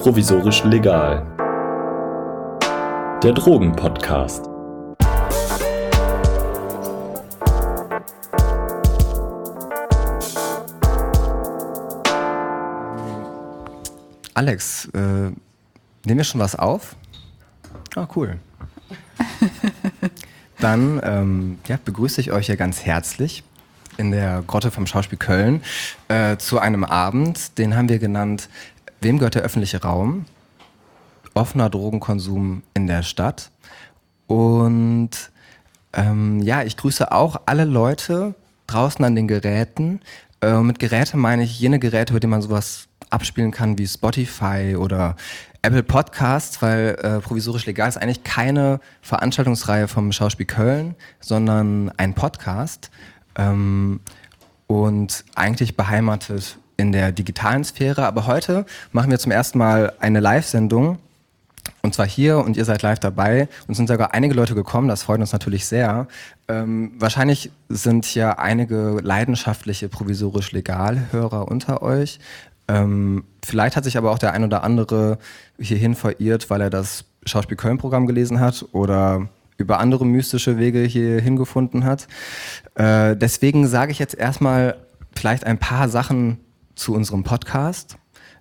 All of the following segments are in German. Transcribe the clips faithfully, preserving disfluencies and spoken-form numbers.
Provisorisch legal. Der Drogen-Podcast. Alex, äh, nehmen wir schon was auf? Ah, cool. Dann ähm, ja, begrüße ich euch ja ganz herzlich in der Grotte vom Schauspiel Köln äh, zu einem Abend, den haben wir genannt, wem gehört der öffentliche Raum? Offener Drogenkonsum in der Stadt. Und ähm, ja, ich grüße auch alle Leute draußen an den Geräten. Äh, mit Geräte meine ich jene Geräte, über die man sowas abspielen kann wie Spotify oder Apple Podcasts, weil äh, Provisorisch legal ist eigentlich keine Veranstaltungsreihe vom Schauspiel Köln, sondern ein Podcast ähm, und eigentlich beheimatet in der digitalen Sphäre. Aber heute machen wir zum ersten Mal eine Live-Sendung und zwar hier und ihr seid live dabei und sind sogar einige Leute gekommen, das freut uns natürlich sehr. Ähm, wahrscheinlich sind ja einige leidenschaftliche Provisorisch legal Hörer unter euch. Ähm, vielleicht hat sich aber auch der ein oder andere hierhin verirrt, weil er das Schauspiel Köln-Programm gelesen hat oder über andere mystische Wege hierhin gefunden hat. Äh, deswegen sage ich jetzt erstmal vielleicht ein paar Sachen zu unserem Podcast.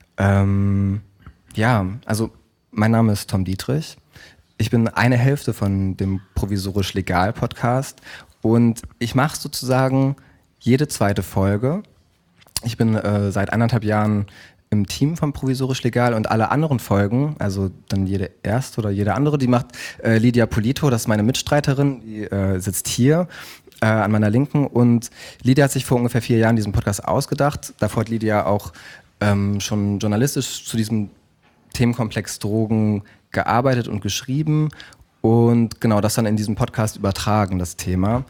Ähm, ja, also mein Name ist Tom Dietrich. Ich bin eine Hälfte von dem Provisorisch legal Podcast und ich mache sozusagen jede zweite Folge. Ich bin äh, seit anderthalb Jahren im Team von Provisorisch legal und alle anderen Folgen, also dann jede erste oder jede andere, die macht äh, Lydia Polito, das ist meine Mitstreiterin, die äh, sitzt hier äh, an meiner Linken und Lydia hat sich vor ungefähr vier Jahren diesen Podcast ausgedacht. Davor hat Lydia auch ähm, schon journalistisch zu diesem Themenkomplex Drogen gearbeitet und geschrieben und genau das dann in diesem Podcast übertragen, das Thema.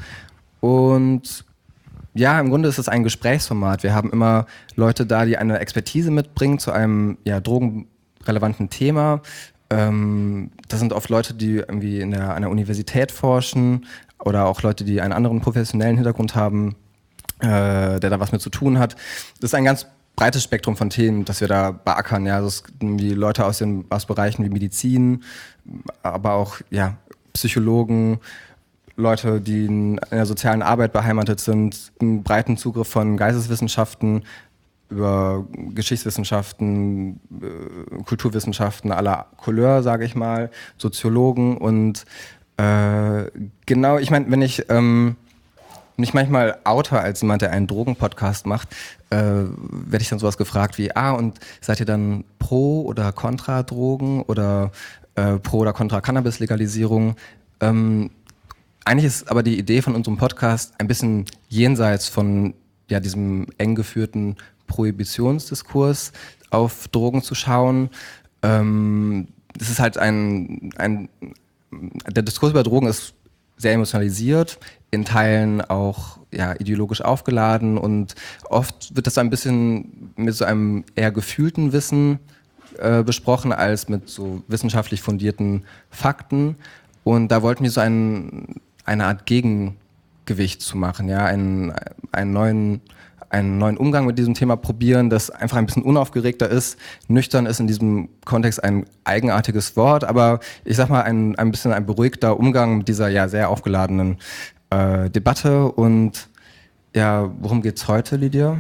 Und ja, im Grunde ist es ein Gesprächsformat. Wir haben immer Leute da, die eine Expertise mitbringen zu einem ja, drogenrelevanten Thema. Ähm, das sind oft Leute, die irgendwie in der, an der Universität forschen oder auch Leute, die einen anderen professionellen Hintergrund haben, äh, der da was mit zu tun hat. Das ist ein ganz breites Spektrum von Themen, das wir da beackern. Ja, das sind wie Leute aus den aus Bereichen wie Medizin, aber auch ja, Psychologen, Leute, die in der sozialen Arbeit beheimatet sind, einen breiten Zugriff von Geisteswissenschaften über Geschichtswissenschaften, Kulturwissenschaften aller Couleur, sage ich mal, Soziologen und äh, genau, ich meine, wenn ich ähm, mich manchmal oute als jemand, der einen Drogen-Podcast macht, äh, werde ich dann sowas gefragt wie, ah, und seid ihr dann pro oder kontra Drogen oder äh, pro oder kontra Cannabis-Legalisierung? Ähm, Eigentlich ist aber die Idee von unserem Podcast ein bisschen jenseits von ja, diesem eng geführten Prohibitionsdiskurs auf Drogen zu schauen. Ähm, das ist halt ein, ein, der Diskurs über Drogen ist sehr emotionalisiert, in Teilen auch ja, ideologisch aufgeladen und oft wird das ein bisschen mit so einem eher gefühlten Wissen äh, besprochen als mit so wissenschaftlich fundierten Fakten. Und da wollten wir so einen eine Art Gegengewicht zu machen, ja, einen, einen neuen, einen neuen Umgang mit diesem Thema probieren, das einfach ein bisschen unaufgeregter ist. Nüchtern ist in diesem Kontext ein eigenartiges Wort, aber ich sag mal ein, ein bisschen ein beruhigter Umgang mit dieser ja sehr aufgeladenen äh, Debatte. Und ja, worum geht's heute, Lydia?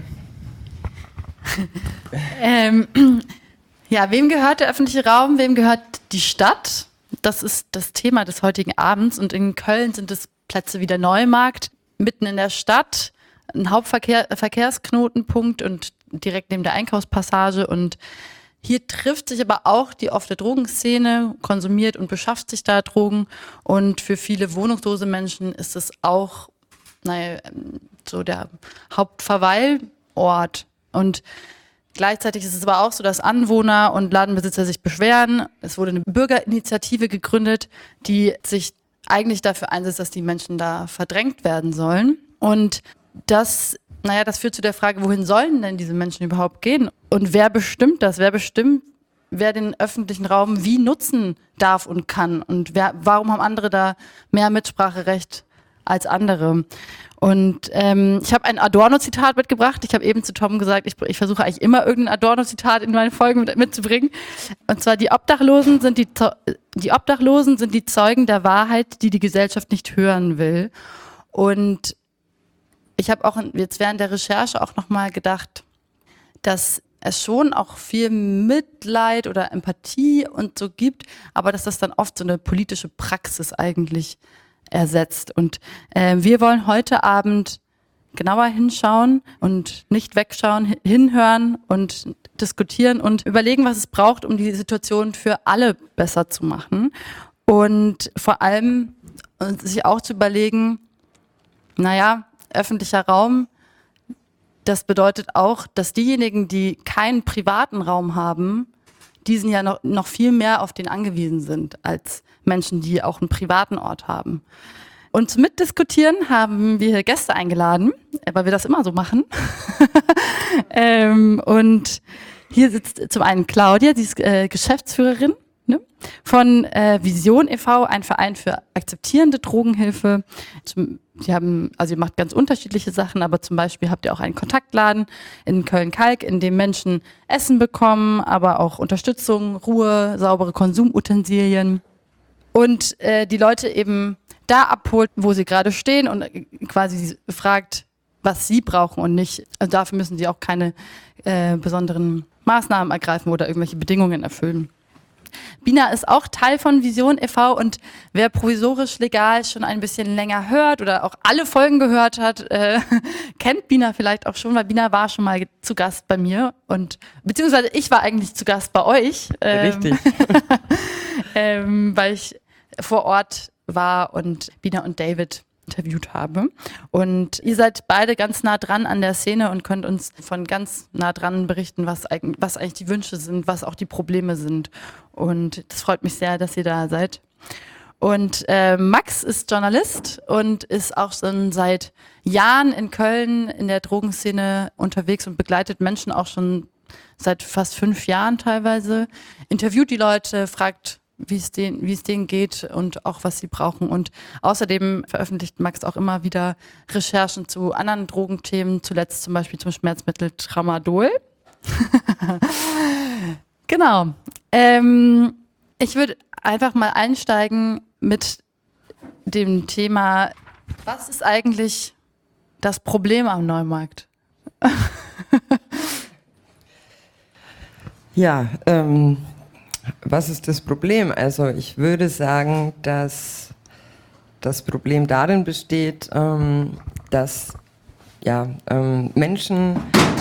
ähm, ja, wem gehört der öffentliche Raum? Wem gehört die Stadt? Das ist das Thema des heutigen Abends und in Köln sind es Plätze wie der Neumarkt, mitten in der Stadt, ein Hauptverkehrsknotenpunkt und direkt neben der Einkaufspassage und hier trifft sich aber auch die offene Drogenszene, konsumiert und beschafft sich da Drogen und für viele wohnungslose Menschen ist es auch naja, so der Hauptverweilort und gleichzeitig ist es aber auch so, dass Anwohner und Ladenbesitzer sich beschweren. Es wurde eine Bürgerinitiative gegründet, die sich eigentlich dafür einsetzt, dass die Menschen da verdrängt werden sollen. Und das, naja, das führt zu der Frage, wohin sollen denn diese Menschen überhaupt gehen? Und wer bestimmt das? Wer bestimmt, wer den öffentlichen Raum wie nutzen darf und kann? Und wer, warum haben andere da mehr Mitspracherecht als andere. Und ähm, ich habe ein Adorno-Zitat mitgebracht. Ich habe eben zu Tom gesagt, ich, ich versuche eigentlich immer irgendein Adorno-Zitat in meine Folgen mit, mitzubringen. Und zwar, die Obdachlosen sind die, die Obdachlosen sind die Zeugen der Wahrheit, die die Gesellschaft nicht hören will. Und ich habe auch jetzt während der Recherche auch nochmal gedacht, dass es schon auch viel Mitleid oder Empathie und so gibt, aber dass das dann oft so eine politische Praxis eigentlich ersetzt. Und äh, wir wollen heute Abend genauer hinschauen und nicht wegschauen, hinhören und diskutieren und überlegen, was es braucht, um die Situation für alle besser zu machen. Und vor allem sich auch zu überlegen, naja, öffentlicher Raum, das bedeutet auch, dass diejenigen, die keinen privaten Raum haben, diesen ja noch, noch viel mehr auf den angewiesen sind, als Menschen, die auch einen privaten Ort haben. Und zum Mitdiskutieren haben wir Gäste eingeladen, weil wir das immer so machen. ähm, und hier sitzt zum einen Claudia, sie ist äh, Geschäftsführerin, ne, von äh, Vision e V, ein Verein für akzeptierende Drogenhilfe. Zum, die haben, also ihr macht ganz unterschiedliche Sachen, aber zum Beispiel habt ihr auch einen Kontaktladen in Köln-Kalk, in dem Menschen Essen bekommen, aber auch Unterstützung, Ruhe, saubere Konsumutensilien. Und äh, die Leute eben da abholt, wo sie gerade stehen und quasi fragt, was sie brauchen und nicht. Also dafür müssen sie auch keine äh, besonderen Maßnahmen ergreifen oder irgendwelche Bedingungen erfüllen. Bina ist auch Teil von Vision e V und wer provisorisch legal schon ein bisschen länger hört oder auch alle Folgen gehört hat, äh, kennt Bina vielleicht auch schon, weil Bina war schon mal zu Gast bei mir und beziehungsweise ich war eigentlich zu Gast bei euch. Ähm, Richtig. ähm, weil ich vor Ort war und Bina und David interviewt habe. Und ihr seid beide ganz nah dran an der Szene und könnt uns von ganz nah dran berichten, was eigentlich, was eigentlich die Wünsche sind, was auch die Probleme sind. Und das freut mich sehr, dass ihr da seid. Und äh, Max ist Journalist und ist auch schon seit Jahren in Köln in der Drogenszene unterwegs und begleitet Menschen auch schon seit fast fünf Jahren teilweise. Interviewt die Leute, fragt, wie es denen, wie es denen geht und auch was sie brauchen. Und außerdem veröffentlicht Max auch immer wieder Recherchen zu anderen Drogenthemen, zuletzt zum Beispiel zum Schmerzmittel Tramadol. Genau. Ähm, ich würde einfach mal einsteigen mit dem Thema, was ist eigentlich das Problem am Neumarkt? Ja, ähm, was ist das Problem? Also ich würde sagen, dass das Problem darin besteht, ähm, dass ja, ähm, Menschen...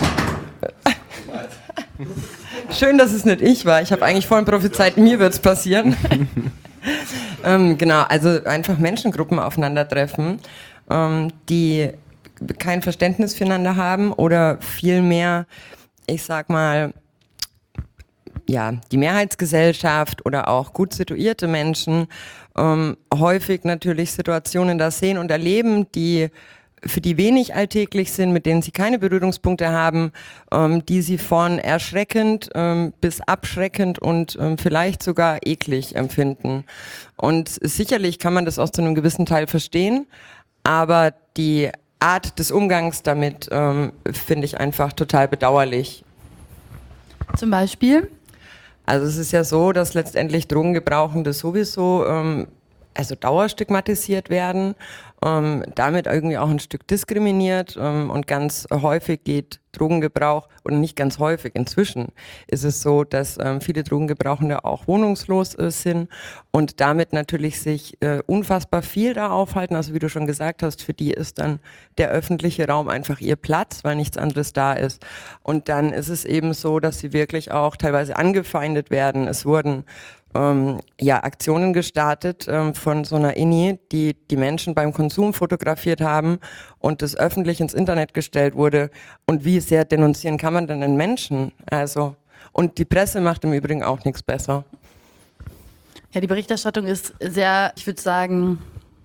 Schön, dass es nicht ich war. Ich habe eigentlich vorhin prophezeit, mir wird es passieren. ähm, genau, also einfach Menschengruppen aufeinandertreffen, ähm, die kein Verständnis füreinander haben oder vielmehr, ich sag mal, ja, die Mehrheitsgesellschaft oder auch gut situierte Menschen ähm, häufig natürlich Situationen da sehen und erleben, die für die wenig alltäglich sind, mit denen sie keine Berührungspunkte haben, ähm, die sie von erschreckend ähm, bis abschreckend und ähm, vielleicht sogar eklig empfinden. Und sicherlich kann man das aus zu einem gewissen Teil verstehen, aber die Art des Umgangs damit ähm, finde ich einfach total bedauerlich. Zum Beispiel? Also es ist ja so, dass letztendlich Drogengebrauchende sowieso ähm, also dauerstigmatisiert werden, ähm, damit irgendwie auch ein Stück diskriminiert ähm, und ganz häufig geht Drogengebrauch, oder nicht ganz häufig, inzwischen ist es so, dass ähm, viele Drogengebrauchende auch wohnungslos äh, sind und damit natürlich sich äh, unfassbar viel da aufhalten. Also wie du schon gesagt hast, für die ist dann der öffentliche Raum einfach ihr Platz, weil nichts anderes da ist. Und dann ist es eben so, dass sie wirklich auch teilweise angefeindet werden. Es wurden Ähm, ja, Aktionen gestartet ähm, von so einer I N I, die die Menschen beim Konsum fotografiert haben und das öffentlich ins Internet gestellt wurde. Und wie sehr denunzieren kann man denn einen Menschen? Also, und die Presse macht im Übrigen auch nichts besser. Ja, die Berichterstattung ist sehr, ich würde sagen,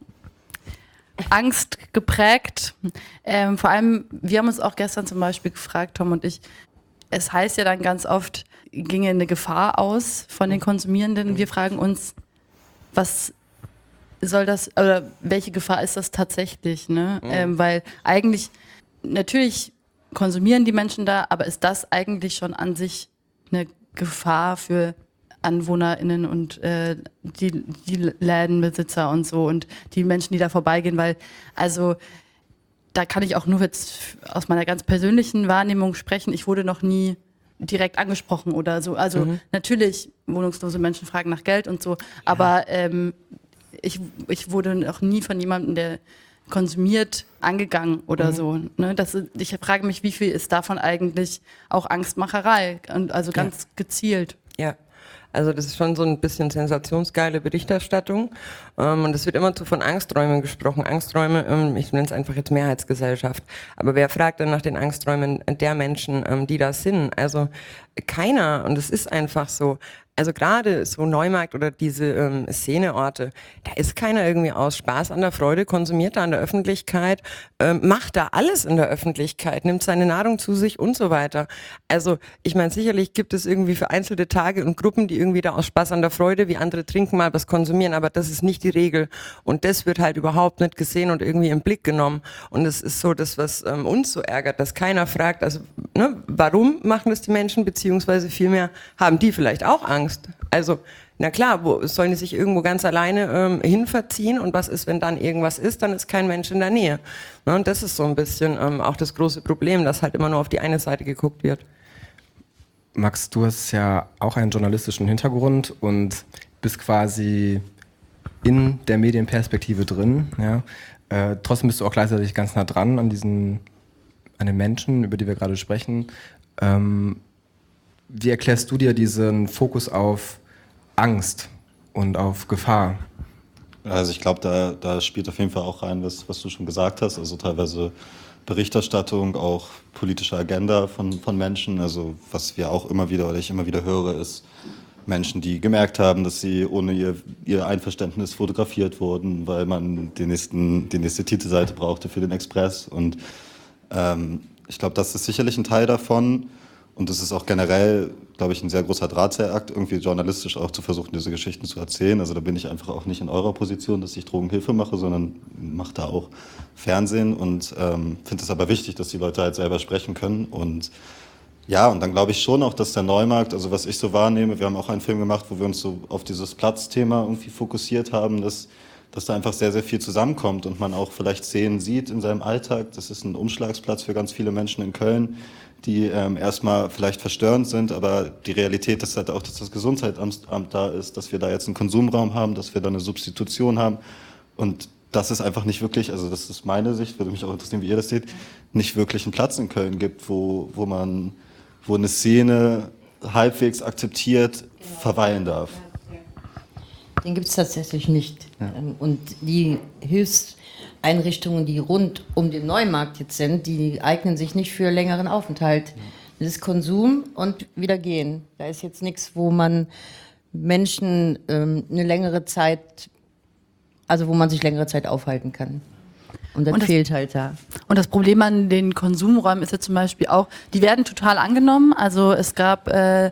Angst geprägt. Ähm, vor allem, wir haben uns auch gestern zum Beispiel gefragt, Tom und ich, es heißt ja dann ganz oft, ginge eine Gefahr aus von den Konsumierenden. Wir fragen uns, was soll das, oder welche Gefahr ist das tatsächlich, ne? Mhm. Ähm, weil eigentlich, natürlich konsumieren die Menschen da, aber ist das eigentlich schon an sich eine Gefahr für AnwohnerInnen und äh, die, die Lädenbesitzer und so und die Menschen, die da vorbeigehen, weil, also, da kann ich auch nur jetzt aus meiner ganz persönlichen Wahrnehmung sprechen. Ich wurde noch nie direkt angesprochen oder so. Also mhm. natürlich, wohnungslose Menschen fragen nach Geld und so, ja. aber ähm, ich, ich wurde noch nie von jemandem, der konsumiert, angegangen oder mhm. so. Ne? Das, ich frage mich, wie viel ist davon eigentlich auch Angstmacherei? Und also ganz ja. gezielt. Ja. Also das ist schon so ein bisschen sensationsgeile Berichterstattung ähm, und es wird immer zu von Angsträumen gesprochen. Angsträume, ähm, ich nenne es einfach jetzt Mehrheitsgesellschaft. Aber wer fragt denn nach den Angsträumen der Menschen, ähm, die da sind? Also keiner, und es ist einfach so. Also gerade so Neumarkt oder diese ähm, Szeneorte, da ist keiner irgendwie aus Spaß an der Freude, konsumiert da in der Öffentlichkeit, ähm, macht da alles in der Öffentlichkeit, nimmt seine Nahrung zu sich und so weiter. Also ich meine, sicherlich gibt es irgendwie vereinzelte Tage und Gruppen, die irgendwie da aus Spaß an der Freude, wie andere trinken, mal was konsumieren, aber das ist nicht die Regel. Und das wird halt überhaupt nicht gesehen und irgendwie im Blick genommen. Und es ist so das, was ähm, uns so ärgert, dass keiner fragt, also ne, warum machen das die Menschen, beziehungsweise vielmehr haben die vielleicht auch Angst. Also, na klar, wo sollen die sich irgendwo ganz alleine ähm, hinverziehen und was ist, wenn dann irgendwas ist, dann ist kein Mensch in der Nähe. Ne, und das ist so ein bisschen ähm, auch das große Problem, dass halt immer nur auf die eine Seite geguckt wird. Max, du hast ja auch einen journalistischen Hintergrund und bist quasi in der Medienperspektive drin. Ja? Äh, trotzdem bist du auch gleichzeitig ganz nah dran an diesen, an den Menschen, über die wir gerade sprechen. Ähm, Wie erklärst du dir diesen Fokus auf Angst und auf Gefahr? Also ich glaube, da, da spielt auf jeden Fall auch rein, was, was du schon gesagt hast. Also teilweise Berichterstattung, auch politische Agenda von, von Menschen. Also was wir auch immer wieder oder ich immer wieder höre, ist Menschen, die gemerkt haben, dass sie ohne ihr, ihr Einverständnis fotografiert wurden, weil man den nächsten, die nächste Titelseite brauchte für den Express. Und ähm, ich glaube, das ist sicherlich ein Teil davon. Und es ist auch generell, glaube ich, ein sehr großer Drahtseilakt, irgendwie journalistisch auch zu versuchen, diese Geschichten zu erzählen. Also da bin ich einfach auch nicht in eurer Position, dass ich Drogenhilfe mache, sondern mache da auch Fernsehen und ähm, finde es aber wichtig, dass die Leute halt selber sprechen können. Und ja, und dann glaube ich schon auch, dass der Neumarkt, also was ich so wahrnehme, wir haben auch einen Film gemacht, wo wir uns so auf dieses Platzthema irgendwie fokussiert haben, dass, dass da einfach sehr, sehr viel zusammenkommt und man auch vielleicht Szenen sieht in seinem Alltag. Das ist ein Umschlagsplatz für ganz viele Menschen in Köln, die ähm, erstmal vielleicht verstörend sind, aber die Realität ist halt auch, dass das Gesundheitsamt da ist, dass wir da jetzt einen Konsumraum haben, dass wir da eine Substitution haben und dass es einfach nicht wirklich, also das ist meine Sicht, würde mich auch interessieren, wie ihr das seht, nicht wirklich einen Platz in Köln gibt, wo, wo man, wo eine Szene halbwegs akzeptiert verweilen darf. Den gibt es tatsächlich nicht. Ja. Und die Hilfseinrichtungen, die rund um den Neumarkt jetzt sind, die eignen sich nicht für längeren Aufenthalt. Das ist Konsum und wieder gehen. Da ist jetzt nichts, wo man Menschen ähm, eine längere Zeit, also wo man sich längere Zeit aufhalten kann. Und das, und das fehlt halt da. Und das Problem an den Konsumräumen ist ja zum Beispiel auch, die werden total angenommen. Also es gab äh,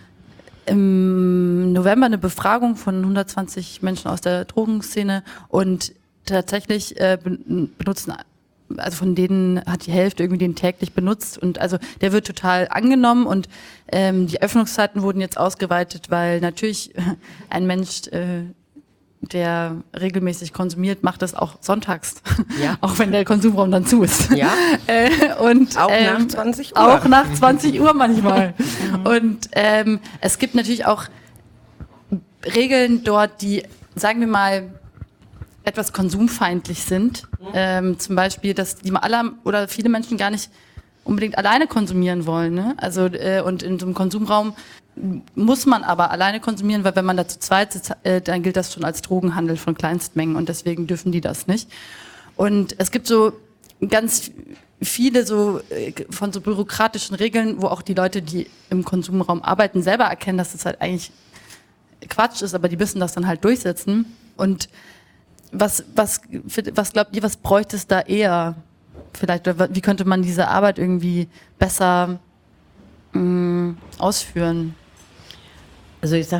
im November eine Befragung von hundertzwanzig Menschen aus der Drogenszene und tatsächlich äh, benutzen, also von denen hat die Hälfte irgendwie den täglich benutzt und also der wird total angenommen und ähm, die Öffnungszeiten wurden jetzt ausgeweitet, weil natürlich ein Mensch, äh, der regelmäßig konsumiert, macht das auch sonntags, ja. Auch wenn der Konsumraum dann zu ist. Ja. äh, und, auch ähm, nach zwanzig Uhr. Auch nach zwanzig Uhr manchmal. Und ähm, es gibt natürlich auch Regeln dort, die, sagen wir mal, etwas konsumfeindlich sind. Ähm, zum Beispiel, dass die alle oder viele Menschen gar nicht unbedingt alleine konsumieren wollen. Ne? Also äh, und in so einem Konsumraum muss man aber alleine konsumieren, weil wenn man da zu zweit sitzt, äh, dann gilt das schon als Drogenhandel von Kleinstmengen und deswegen dürfen die das nicht. Und es gibt so ganz viele so äh, von so bürokratischen Regeln, wo auch die Leute, die im Konsumraum arbeiten, selber erkennen, dass das halt eigentlich Quatsch ist, aber die müssen das dann halt durchsetzen. Und was, was, was glaubt ihr, was bräuchte es da eher? Vielleicht, wie könnte man diese Arbeit irgendwie besser mh, ausführen? Also ich sag mal,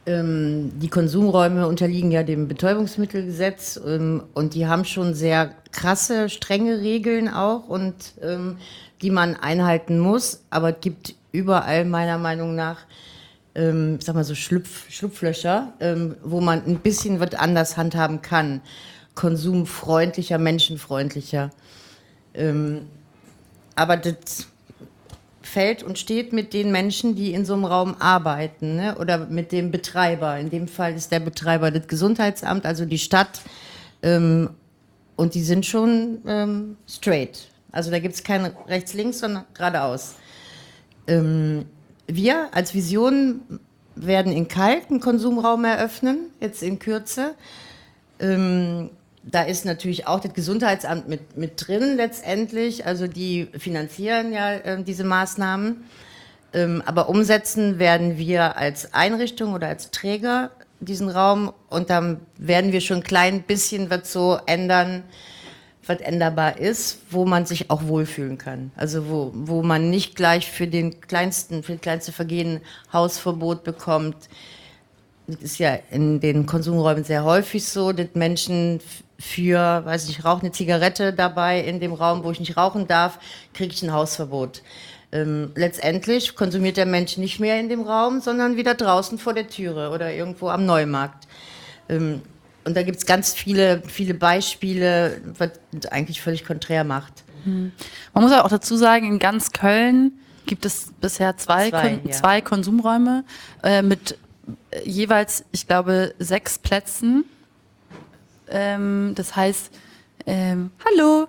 Ähm, die Konsumräume unterliegen ja dem Betäubungsmittelgesetz ähm, und die haben schon sehr krasse, strenge Regeln auch und ähm, die man einhalten muss. Aber es gibt überall meiner Meinung nach, ähm, ich sag mal so Schlupf, Schlupflöcher, ähm, wo man ein bisschen was anders handhaben kann. Konsumfreundlicher, menschenfreundlicher. Ähm, aber das fällt und steht mit den Menschen, die in so einem Raum arbeiten, ne? Oder mit dem Betreiber. In dem Fall ist der Betreiber das Gesundheitsamt, also die Stadt. Ähm, und die sind schon ähm, straight. Also da gibt es kein rechts-links, sondern geradeaus. Ähm, wir als Vision werden in Kalk einen Konsumraum eröffnen, jetzt in Kürze. Ähm, Da ist natürlich auch das Gesundheitsamt mit, mit drin letztendlich. Also die finanzieren ja äh, diese Maßnahmen. Ähm, aber umsetzen werden wir als Einrichtung oder als Träger diesen Raum. Und dann werden wir schon ein klein bisschen was so ändern, was änderbar ist, wo man sich auch wohlfühlen kann. Also wo, wo man nicht gleich für den kleinsten, für das kleinste Vergehen Hausverbot bekommt. Das ist ja in den Konsumräumen sehr häufig so, dass Menschen für, weiß ich, rauche eine Zigarette dabei in dem Raum, wo ich nicht rauchen darf, kriege ich ein Hausverbot. Ähm, letztendlich konsumiert der Mensch nicht mehr in dem Raum, sondern wieder draußen vor der Türe oder irgendwo am Neumarkt. Ähm, und da gibt es ganz viele, viele Beispiele, was eigentlich völlig konträr macht. Mhm. Man muss auch dazu sagen, in ganz Köln gibt es bisher zwei, Zwei, Kon- ja. zwei Konsumräume äh, mit äh, jeweils, ich glaube, sechs Plätzen. Ähm, das heißt, ähm, hallo.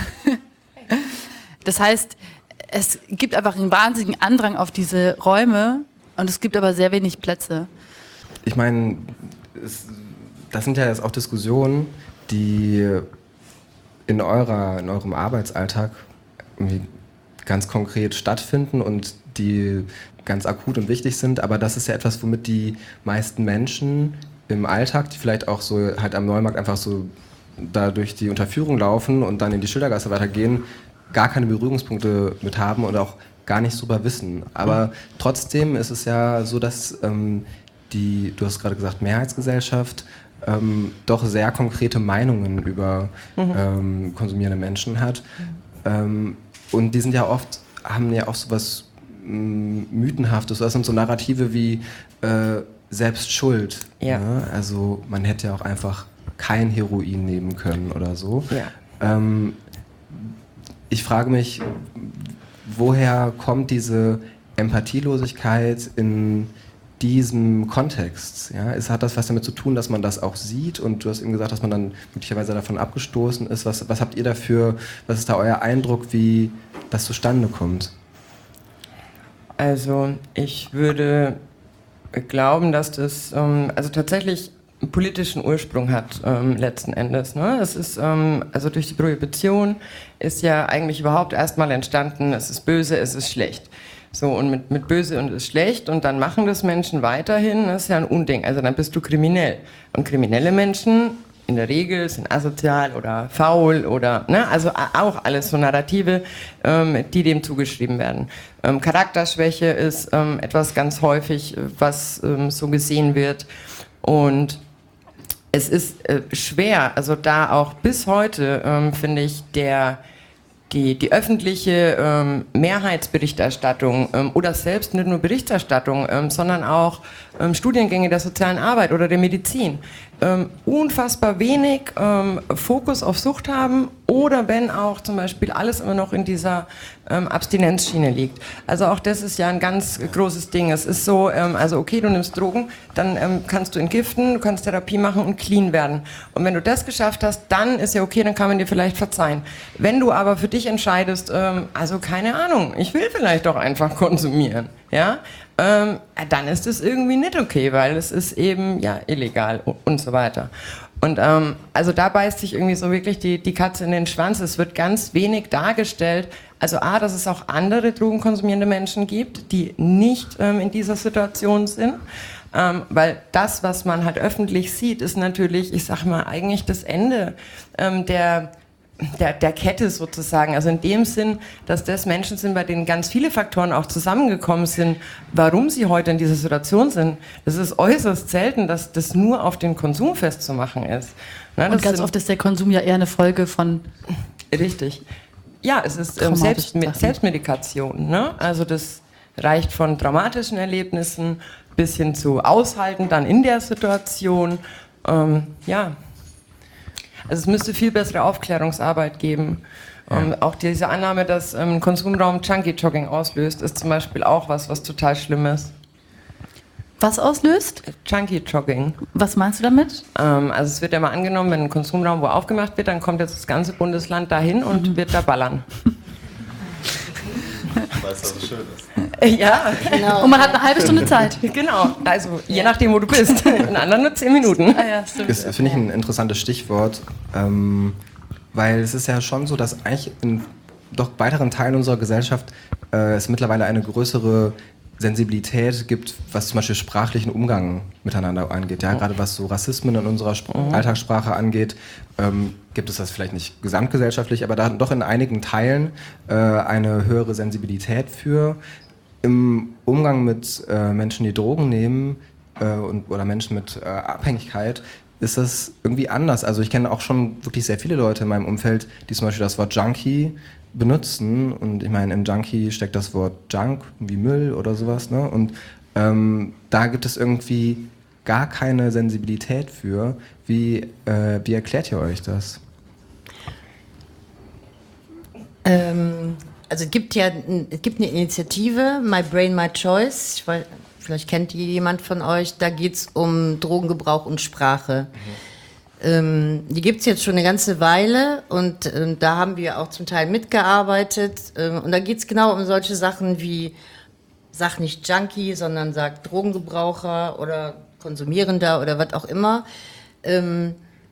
Das heißt, es gibt einfach einen wahnsinnigen Andrang auf diese Räume und es gibt aber sehr wenig Plätze. Ich meine, es, das sind ja jetzt auch Diskussionen, die in, eurer, in eurem Arbeitsalltag irgendwie ganz konkret stattfinden und die ganz akut und wichtig sind, aber das ist ja etwas, womit die meisten Menschen im Alltag, die vielleicht auch so halt am Neumarkt einfach so da durch die Unterführung laufen und dann in die Schildergasse weitergehen, gar keine Berührungspunkte mit haben und auch gar nicht super wissen. Aber trotzdem ist es ja so, dass ähm, die, du hast gerade gesagt, Mehrheitsgesellschaft ähm, doch sehr konkrete Meinungen über mhm. ähm, konsumierende Menschen hat. Mhm. Ähm, und die sind ja oft, haben ja auch so was m, Mythenhaftes. Das sind so Narrative wie äh, selbst schuld. Ja. Ne? Also man hätte ja auch einfach kein Heroin nehmen können oder so. Ja. Ähm, ich frage mich, woher kommt diese Empathielosigkeit in diesem Kontext? Ja? Es hat das was damit zu tun, dass man das auch sieht und du hast eben gesagt, dass man dann möglicherweise davon abgestoßen ist. Was, was habt ihr dafür, was ist da euer Eindruck, wie das zustande kommt? Also ich würde glauben, dass das ähm, also tatsächlich einen politischen Ursprung hat ähm, letzten Endes. Ne? Es ist ähm, also durch die Prohibition ist ja eigentlich überhaupt erstmal entstanden, es ist böse, es ist schlecht. So, und mit, mit böse und ist schlecht und dann machen das Menschen weiterhin, das ist ja ein Unding. Also dann bist du kriminell. Und kriminelle Menschen in der Regel sind asozial oder faul oder, ne, also auch alles so Narrative, ähm, die dem zugeschrieben werden. Ähm, Charakterschwäche ist ähm, etwas ganz häufig, was ähm, so gesehen wird. Und es ist äh, schwer, also da auch bis heute, ähm, finde ich, der Die, die öffentliche ähm, Mehrheitsberichterstattung ähm, oder selbst nicht nur Berichterstattung, ähm, sondern auch ähm, Studiengänge der sozialen Arbeit oder der Medizin ähm, unfassbar wenig ähm, Fokus auf Sucht haben oder wenn auch zum Beispiel alles immer noch in dieser ähm, Abstinenzschiene liegt. Also auch das ist ja ein ganz großes Ding. Es ist so, ähm, also okay, du nimmst Drogen, dann ähm, kannst du entgiften, du kannst Therapie machen und clean werden. Und wenn du das geschafft hast, dann ist ja okay, dann kann man dir vielleicht verzeihen. Wenn du aber für dich entscheidest, ähm, also keine Ahnung, ich will vielleicht doch einfach konsumieren, ja, ähm, dann ist es irgendwie nicht okay, weil es ist eben ja illegal und, und so weiter. Und ähm, also da beißt sich irgendwie so wirklich die, die Katze in den Schwanz. Es wird ganz wenig dargestellt. Also A, dass es auch andere drogenkonsumierende Menschen gibt, die nicht ähm, in dieser Situation sind. Ähm, weil das, was man halt öffentlich sieht, ist natürlich, ich sag mal, eigentlich das Ende ähm, der der, der Kette sozusagen. Also in dem Sinn, dass das Menschen sind, bei denen ganz viele Faktoren auch zusammengekommen sind, warum sie heute in dieser Situation sind. Das ist äußerst selten, dass das nur auf den Konsum festzumachen ist. Na, Und ganz oft ist der Konsum ja eher eine Folge von... Richtig. Ja, es ist ähm, Selbstme- Selbstmedikation. Ne? Also das reicht von traumatischen Erlebnissen bis hin zu Aushalten dann in der Situation. Ähm, ja. Also es müsste viel bessere Aufklärungsarbeit geben. Ja. Ähm, auch diese Annahme, dass ähm, Konsumraum Junkie-Jogging auslöst, ist zum Beispiel auch was, was total schlimm ist. Was auslöst? Junkie-Jogging. Was meinst du damit? Ähm, also es wird ja mal angenommen, wenn ein Konsumraum wo aufgemacht wird, dann kommt jetzt das ganze Bundesland dahin und mhm. wird da ballern. Weil es da so schön ist. Ja, genau. Und man hat eine halbe Stunde Zeit. Genau, also je nachdem, wo du bist. In anderen nur zehn Minuten. Ah, ja, stimmt. Das finde ich ein interessantes Stichwort, ähm, weil es ist ja schon so, dass eigentlich in doch weiteren Teilen unserer Gesellschaft äh, es mittlerweile eine größere Sensibilität gibt, was zum Beispiel sprachlichen Umgang miteinander angeht. Ja, gerade was so Rassismen in unserer Sp- mhm. Alltagssprache angeht, ähm, gibt es das vielleicht nicht gesamtgesellschaftlich, aber da doch in einigen Teilen äh, eine höhere Sensibilität für. Im Umgang mit äh, Menschen, die Drogen nehmen äh, und, oder Menschen mit äh, Abhängigkeit, ist das irgendwie anders. Also ich kenne auch schon wirklich sehr viele Leute in meinem Umfeld, die zum Beispiel das Wort Junkie benutzen, und ich meine, in Junkie steckt das Wort Junk, wie Müll oder sowas, ne? Und ähm, da gibt es irgendwie gar keine Sensibilität für. Wie, äh, wie erklärt ihr euch das? Ähm, also es gibt ja es gibt eine Initiative, My Brain, My Choice, ich weiß, vielleicht kennt die jemand von euch, da geht es um Drogengebrauch und Sprache. Mhm. Ähm, die gibt es jetzt schon eine ganze Weile, und ähm, da haben wir auch zum Teil mitgearbeitet. Ähm, und da geht es genau um solche Sachen wie, sag nicht Junkie, sondern sag Drogengebraucher oder Konsumierender oder was auch immer. Ähm,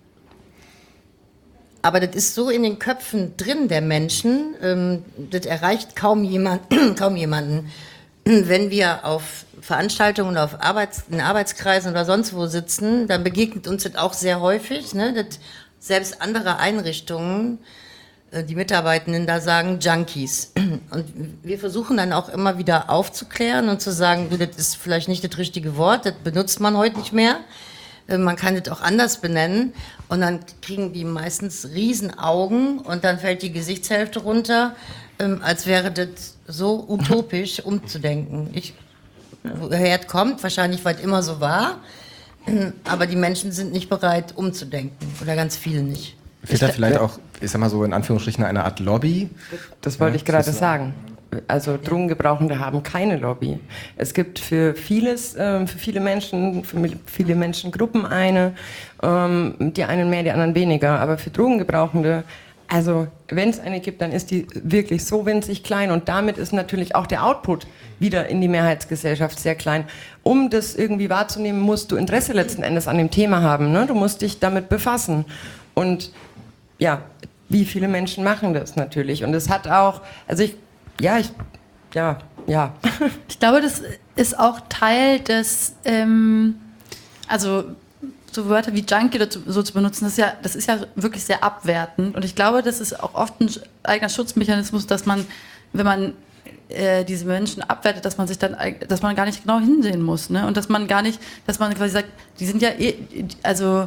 aber das ist so in den Köpfen drin der Menschen, ähm, das erreicht kaum, jemand, kaum jemanden. Wenn wir auf Veranstaltungen, auf Arbeits-, in Arbeitskreisen oder sonst wo sitzen, dann begegnet uns das auch sehr häufig, ne, dass selbst andere Einrichtungen, äh, die Mitarbeitenden da sagen Junkies. Und wir versuchen dann auch immer wieder aufzuklären und zu sagen, du, das ist vielleicht nicht das richtige Wort, das benutzt man heute nicht mehr. Äh, man kann das auch anders benennen. Und dann kriegen die meistens Riesenaugen und dann fällt die Gesichtshälfte runter, ähm, als wäre das so utopisch umzudenken. Ich, woher es kommt, wahrscheinlich, weil es immer so war, aber die Menschen sind nicht bereit umzudenken, oder ganz viele nicht. Fehlt da vielleicht auch, ich sag mal so in Anführungsstrichen, eine Art Lobby? Das wollte ja, ich gerade sagen. Also Drogengebrauchende haben keine Lobby. Es gibt für vieles, äh, für viele Menschen, für viele Menschengruppen eine, ähm, die einen mehr, die anderen weniger, aber für Drogengebrauchende, also wenn es eine gibt, dann ist die wirklich so winzig klein, und damit ist natürlich auch der Output wieder in die Mehrheitsgesellschaft sehr klein. Um das irgendwie wahrzunehmen, musst du Interesse letzten Endes an dem Thema haben, ne? Du musst dich damit befassen, und ja, wie viele Menschen machen das natürlich, und es hat auch, also ich, ja, ich, ja, ja. Ich glaube, das ist auch Teil des, ähm, also so Wörter wie Junkie oder so zu benutzen, das ist, ja, das ist ja wirklich sehr abwertend. Und ich glaube, das ist auch oft ein eigener Schutzmechanismus, dass man, wenn man äh, diese Menschen abwertet, dass man sich dann, dass man gar nicht genau hinsehen muss, ne? Und dass man gar nicht, dass man quasi sagt, die sind ja eh, also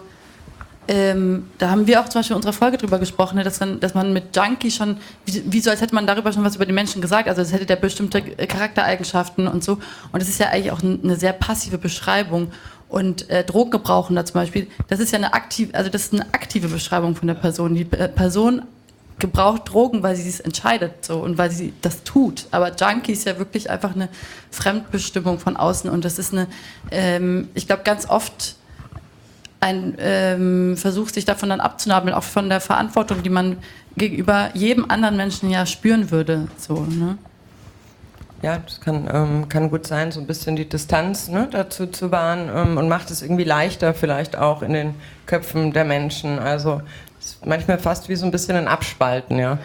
ähm, da haben wir auch zum Beispiel in unserer Folge drüber gesprochen, ne, dass, dann, dass man mit Junkie schon, wie, wie so als hätte man darüber schon was über die Menschen gesagt, also als hätte der bestimmte Charaktereigenschaften und so. Und das ist ja eigentlich auch eine sehr passive Beschreibung. Und äh, Drogengebrauchender zum Beispiel, das ist ja eine aktive, also das ist eine aktive Beschreibung von der Person. Die äh, Person gebraucht Drogen, weil sie es entscheidet so und weil sie das tut. Aber Junkie ist ja wirklich einfach eine Fremdbestimmung von außen, und das ist eine, ähm, ich glaube, ganz oft ein ähm, Versuch, sich davon dann abzunabeln, auch von der Verantwortung, die man gegenüber jedem anderen Menschen ja spüren würde. So, ne? Ja, das kann, ähm, kann gut sein, so ein bisschen die Distanz, ne, dazu zu wahren, ähm, und macht es irgendwie leichter vielleicht auch in den Köpfen der Menschen. Also es ist manchmal fast wie so ein bisschen ein Abspalten, ja.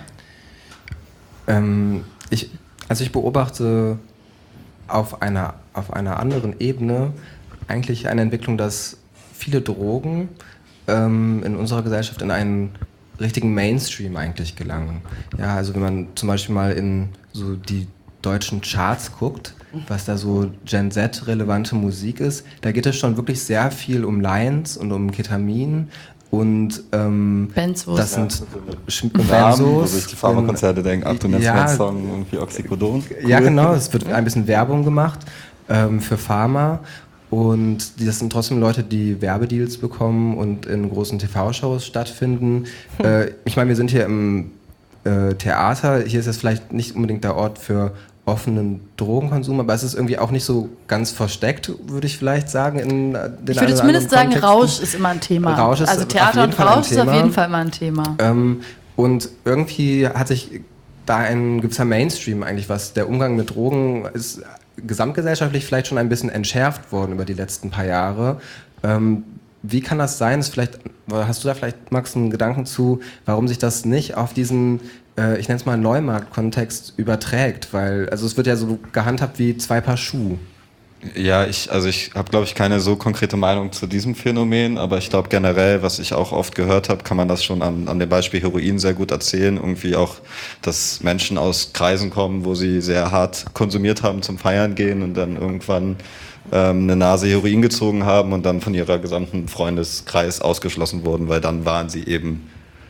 Ähm, ich, also ich beobachte auf einer, auf einer anderen Ebene eigentlich eine Entwicklung, dass viele Drogen ähm, in unserer Gesellschaft in einen richtigen Mainstream eigentlich gelangen. Ja, also wenn man zum Beispiel mal in so die deutschen Charts guckt, was da so Gen Z-relevante Musik ist, da geht es schon wirklich sehr viel um Lines und um Ketamin und ähm, Benzos. Das sind Sch- Benzos, wo sich die Pharmakonzerne denken, ach, du nennst ja, meinen Song irgendwie Oxycodon. Cool. Ja, genau, es wird ein bisschen Werbung gemacht ähm, für Pharma. Und das sind trotzdem Leute, die Werbedeals bekommen und in großen T V-Shows stattfinden. Hm. Äh, ich meine, wir sind hier im äh, Theater. Hier ist es vielleicht nicht unbedingt der Ort für offenen Drogenkonsum, aber es ist irgendwie auch nicht so ganz versteckt, würde ich vielleicht sagen. In den ich würde zumindest sagen, Rausch ist immer ein Thema. Rausch ist also Theater und Rausch ist auf jeden Fall immer ein Thema. Ähm, und irgendwie hat sich da ein gewisser Mainstream eigentlich, was der Umgang mit Drogen ist, gesamtgesellschaftlich vielleicht schon ein bisschen entschärft worden über die letzten paar Jahre. Ähm, wie kann das sein? Ist vielleicht, hast du da vielleicht, Max, einen Gedanken zu, warum sich das nicht auf diesen, äh, ich nenne es mal Neumarkt-Kontext überträgt? Weil, also es wird ja so gehandhabt wie zwei Paar Schuhe. Ja, ich, also ich habe, glaube ich, keine so konkrete Meinung zu diesem Phänomen, aber ich glaube generell, was ich auch oft gehört habe, kann man das schon an, an dem Beispiel Heroin sehr gut erzählen. Irgendwie auch, dass Menschen aus Kreisen kommen, wo sie sehr hart konsumiert haben, zum Feiern gehen und dann irgendwann ähm, eine Nase Heroin gezogen haben und dann von ihrer gesamten Freundeskreis ausgeschlossen wurden, weil dann waren sie eben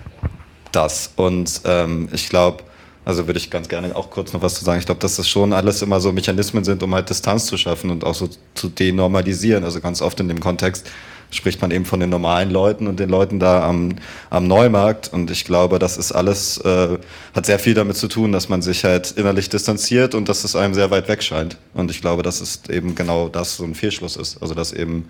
das. Und ähm, ich glaube, also würde ich ganz gerne auch kurz noch was zu sagen. Ich glaube, dass das schon alles immer so Mechanismen sind, um halt Distanz zu schaffen und auch so zu denormalisieren. Also ganz oft in dem Kontext spricht man eben von den normalen Leuten und den Leuten da am, am Neumarkt. Und ich glaube, das ist alles, äh, hat sehr viel damit zu tun, dass man sich halt innerlich distanziert und dass es einem sehr weit weg scheint. Und ich glaube, dass es eben genau das so ein Fehlschluss ist. Also dass eben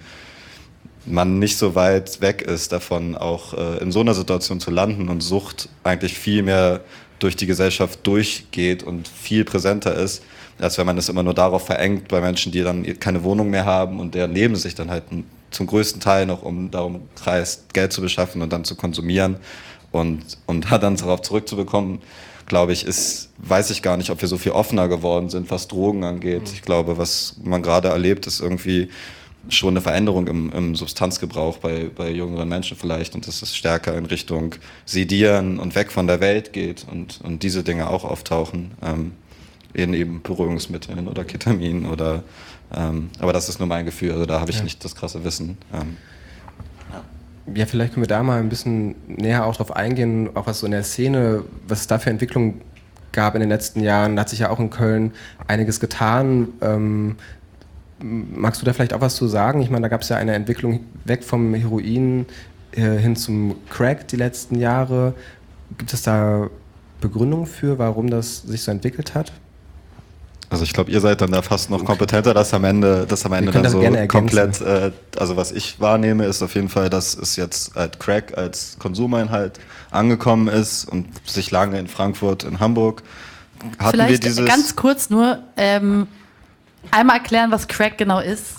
man nicht so weit weg ist davon, auch äh, in so einer Situation zu landen und Sucht eigentlich viel mehr durch die Gesellschaft durchgeht und viel präsenter ist, als wenn man es immer nur darauf verengt bei Menschen, die dann keine Wohnung mehr haben und deren Leben sich dann halt zum größten Teil noch um darum kreist, Geld zu beschaffen und dann zu konsumieren und, und dann darauf zurückzubekommen, glaube ich, ist, weiß ich gar nicht, ob wir so viel offener geworden sind, was Drogen angeht. Ich glaube, was man gerade erlebt, ist irgendwie schon eine Veränderung im, im Substanzgebrauch bei, bei jüngeren Menschen vielleicht und dass es stärker in Richtung Sedieren und weg von der Welt geht und, und diese Dinge auch auftauchen, ähm, in eben Beruhigungsmitteln oder Ketamin oder, ähm, aber das ist nur mein Gefühl, also da habe ich ja. nicht das krasse Wissen. Ähm, ja. ja, vielleicht können wir da mal ein bisschen näher auch drauf eingehen, auch was so in der Szene, was es da für Entwicklungen gab in den letzten Jahren, da hat sich ja auch in Köln einiges getan. ähm, Magst du da vielleicht auch was zu sagen? Ich meine, da gab es ja eine Entwicklung weg vom Heroin äh, hin zum Crack die letzten Jahre. Gibt es da Begründungen für, warum das sich so entwickelt hat? Also ich glaube, ihr seid dann da fast noch kompetenter, dass am Ende, dass am Ende dann so komplett, äh, also was ich wahrnehme, ist auf jeden Fall, dass es jetzt halt Crack als Konsumeinheit angekommen ist und sich lange in Frankfurt, in Hamburg hatten Vielleicht wir dieses... ganz kurz nur, ähm, einmal erklären, was Crack genau ist.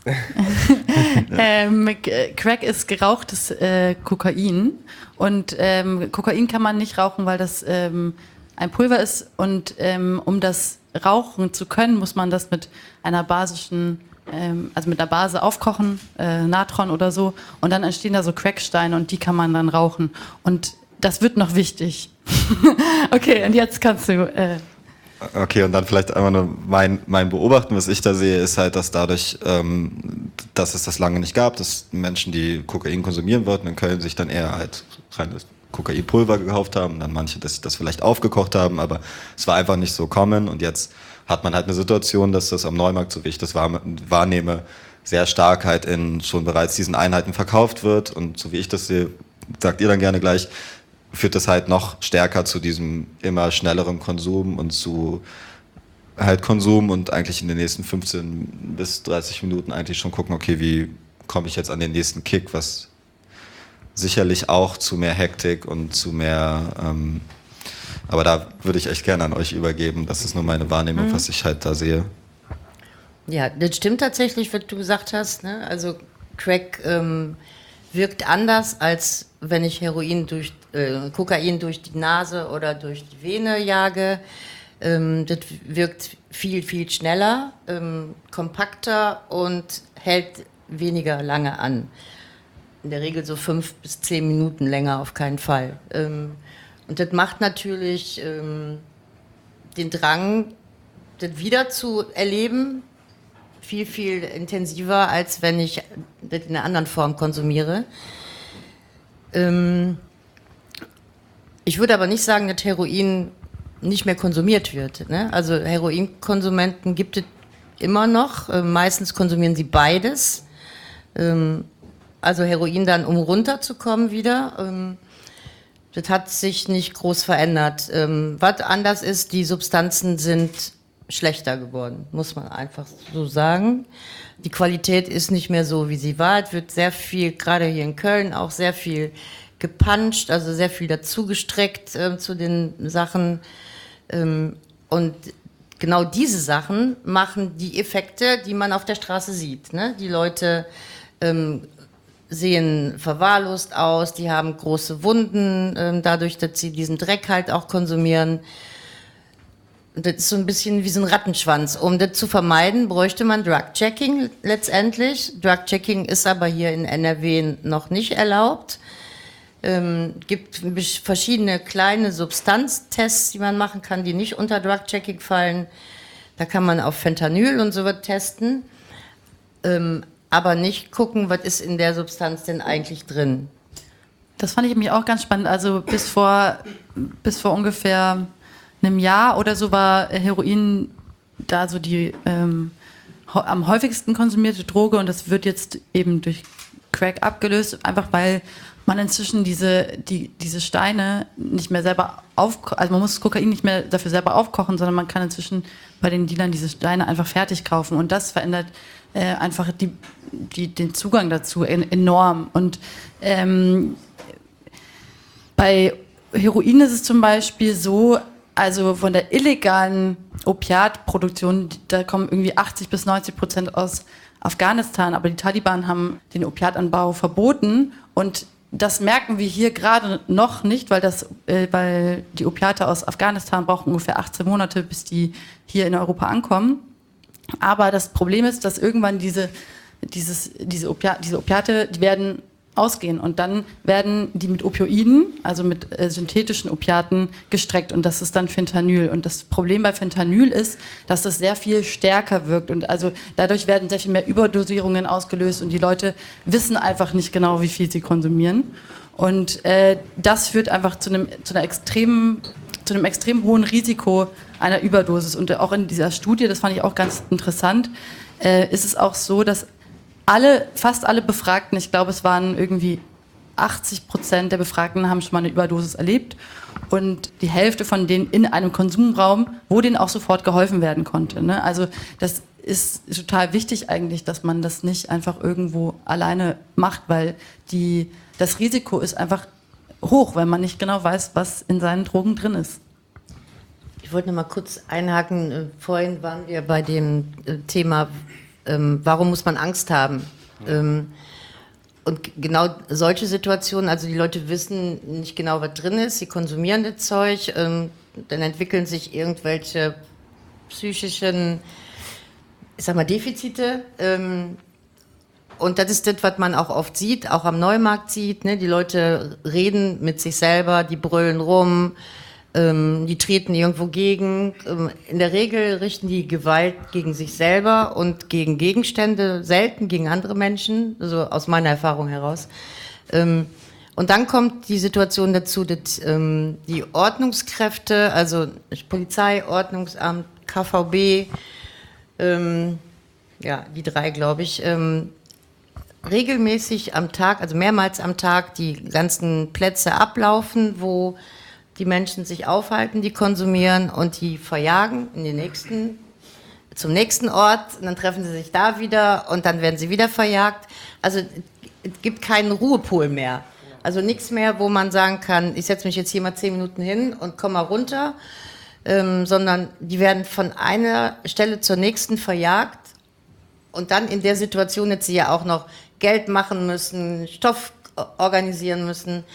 ähm, Crack ist gerauchtes äh, Kokain und ähm, Kokain kann man nicht rauchen, weil das ähm, ein Pulver ist und ähm, um das rauchen zu können, muss man das mit einer basischen, ähm, also mit einer Base aufkochen, äh, Natron oder so und dann entstehen da so Cracksteine und die kann man dann rauchen und das wird noch wichtig. Okay, und jetzt kannst du... Äh, Okay, und dann vielleicht einmal nur mein, mein Beobachten, was ich da sehe, ist halt, dass dadurch, ähm, dass es das lange nicht gab, dass Menschen, die Kokain konsumieren wollten, in Köln sich dann eher halt reines Kokainpulver gekauft haben, dann manche, dass sie das vielleicht aufgekocht haben, aber es war einfach nicht so common und jetzt hat man halt eine Situation, dass das am Neumarkt, so wie ich das wahr, wahrnehme, sehr stark halt in schon bereits diesen Einheiten verkauft wird und so wie ich das sehe, sagt ihr dann gerne gleich, führt das halt noch stärker zu diesem immer schnelleren Konsum und zu halt Konsum und eigentlich in den nächsten fünfzehn bis dreißig Minuten eigentlich schon gucken, okay, wie komme ich jetzt an den nächsten Kick, was sicherlich auch zu mehr Hektik und zu mehr, ähm, aber da würde ich echt gerne an euch übergeben, das ist nur meine Wahrnehmung, mhm. was ich halt da sehe. Ja, das stimmt tatsächlich, was du gesagt hast, ne? Also Crack ähm, wirkt anders, als wenn ich Heroin durch, äh, Kokain durch die Nase oder durch die Vene jage. Ähm, das wirkt viel, viel schneller, ähm, kompakter und hält weniger lange an. in der Regel so fünf bis zehn Minuten länger auf keinen Fall. Ähm, und das macht natürlich ähm, den Drang, das wieder zu erleben, viel, viel intensiver, als wenn ich das in einer anderen Form konsumiere. Ähm, ich würde aber nicht sagen, dass Heroin nicht mehr konsumiert wird. Ne? Also Heroinkonsumenten gibt es immer noch. Äh, meistens konsumieren sie beides. Ähm, also Heroin dann, um runterzukommen wieder. Ähm, das hat sich nicht groß verändert. Ähm, was anders ist, die Substanzen sind schlechter geworden, muss man einfach so sagen. Die Qualität ist nicht mehr so, wie sie war. Es wird sehr viel, gerade hier in Köln, auch sehr viel gepanscht, also sehr viel dazugestreckt äh, zu den Sachen. Ähm, und genau diese Sachen machen die Effekte, die man auf der Straße sieht. Ne? Die Leute ähm, sehen verwahrlost aus, die haben große Wunden, ähm, dadurch, dass sie diesen Dreck halt auch konsumieren. Das ist so ein bisschen wie so ein Rattenschwanz. Um das zu vermeiden, bräuchte man Drug-Checking letztendlich. Drug-Checking ist aber hier in N R W noch nicht erlaubt. Ähm, gibt verschiedene kleine Substanztests, die man machen kann, die nicht unter Drug-Checking fallen. Da kann man auf Fentanyl und so was testen, ähm, aber nicht gucken, was ist in der Substanz denn eigentlich drin. Das fand ich mich auch ganz spannend. Also bis vor, bis vor ungefähr einem Jahr oder so war Heroin da so die ähm, am häufigsten konsumierte Droge, und das wird jetzt eben durch Crack abgelöst, einfach weil man inzwischen diese, die, diese Steine nicht mehr selber aufkochen, also man muss das Kokain nicht mehr dafür selber aufkochen, sondern man kann inzwischen bei den Dealern diese Steine einfach fertig kaufen, und das verändert äh, einfach die, die, den Zugang dazu en- enorm. Und ähm, bei Heroin ist es zum Beispiel so, also von der illegalen Opiatproduktion, da kommen irgendwie achtzig bis neunzig Prozent aus Afghanistan, aber die Taliban haben den Opiatanbau verboten, und das merken wir hier gerade noch nicht, weil, das, äh, weil die Opiate aus Afghanistan brauchen ungefähr achtzehn Monate, bis die hier in Europa ankommen. Aber das Problem ist, dass irgendwann diese, dieses, diese, Opia- diese Opiate, die werden ausgehen, und dann werden die mit Opioiden, also mit äh, synthetischen Opiaten gestreckt, und das ist dann Fentanyl. Und das Problem bei Fentanyl ist, dass es sehr viel stärker wirkt, und also dadurch werden sehr viel mehr Überdosierungen ausgelöst, und die Leute wissen einfach nicht genau, wie viel sie konsumieren, und äh, das führt einfach zu einem zu einer extremen zu einem extrem hohen Risiko einer Überdosis. Und auch in dieser Studie, das fand ich auch ganz interessant, äh, ist es auch so, dass alle, fast alle Befragten, ich glaube, es waren irgendwie achtzig Prozent der Befragten haben schon mal eine Überdosis erlebt, und die Hälfte von denen in einem Konsumraum, wo denen auch sofort geholfen werden konnte. Ne? Also das ist total wichtig eigentlich, dass man das nicht einfach irgendwo alleine macht, weil die, das Risiko ist einfach hoch, wenn man nicht genau weiß, was in seinen Drogen drin ist. Ich wollte noch mal kurz einhaken. Vorhin waren wir bei dem Thema, Ähm, warum muss man Angst haben? Ähm, und genau solche Situationen, also die Leute wissen nicht genau, was drin ist, sie konsumieren das Zeug, ähm, dann entwickeln sich irgendwelche psychischen, ich sag mal, Defizite. Ähm, und das ist das, was man auch oft sieht, auch am Neumarkt sieht. Ne? Die Leute reden mit sich selber, die brüllen rum, Ähm, die treten irgendwo gegen. Ähm, in der Regel richten die Gewalt gegen sich selber und gegen Gegenstände, selten gegen andere Menschen, also aus meiner Erfahrung heraus. Ähm, und dann kommt die Situation dazu, dass ähm, die Ordnungskräfte, also Polizei, Ordnungsamt, K V B, ähm, ja, die drei, glaube ich, ähm, regelmäßig am Tag, also mehrmals am Tag, die ganzen Plätze ablaufen, wo die Menschen sich aufhalten, die konsumieren, und die verjagen in den nächsten, zum nächsten Ort, und dann treffen sie sich da wieder, und dann werden sie wieder verjagt. Also es gibt keinen Ruhepol mehr. Also nichts mehr, wo man sagen kann, ich setze mich jetzt hier mal zehn Minuten hin und komme mal runter, ähm, sondern die werden von einer Stelle zur nächsten verjagt, und dann in der Situation, dass sie ja auch noch Geld machen müssen, Stoff organisieren müssen.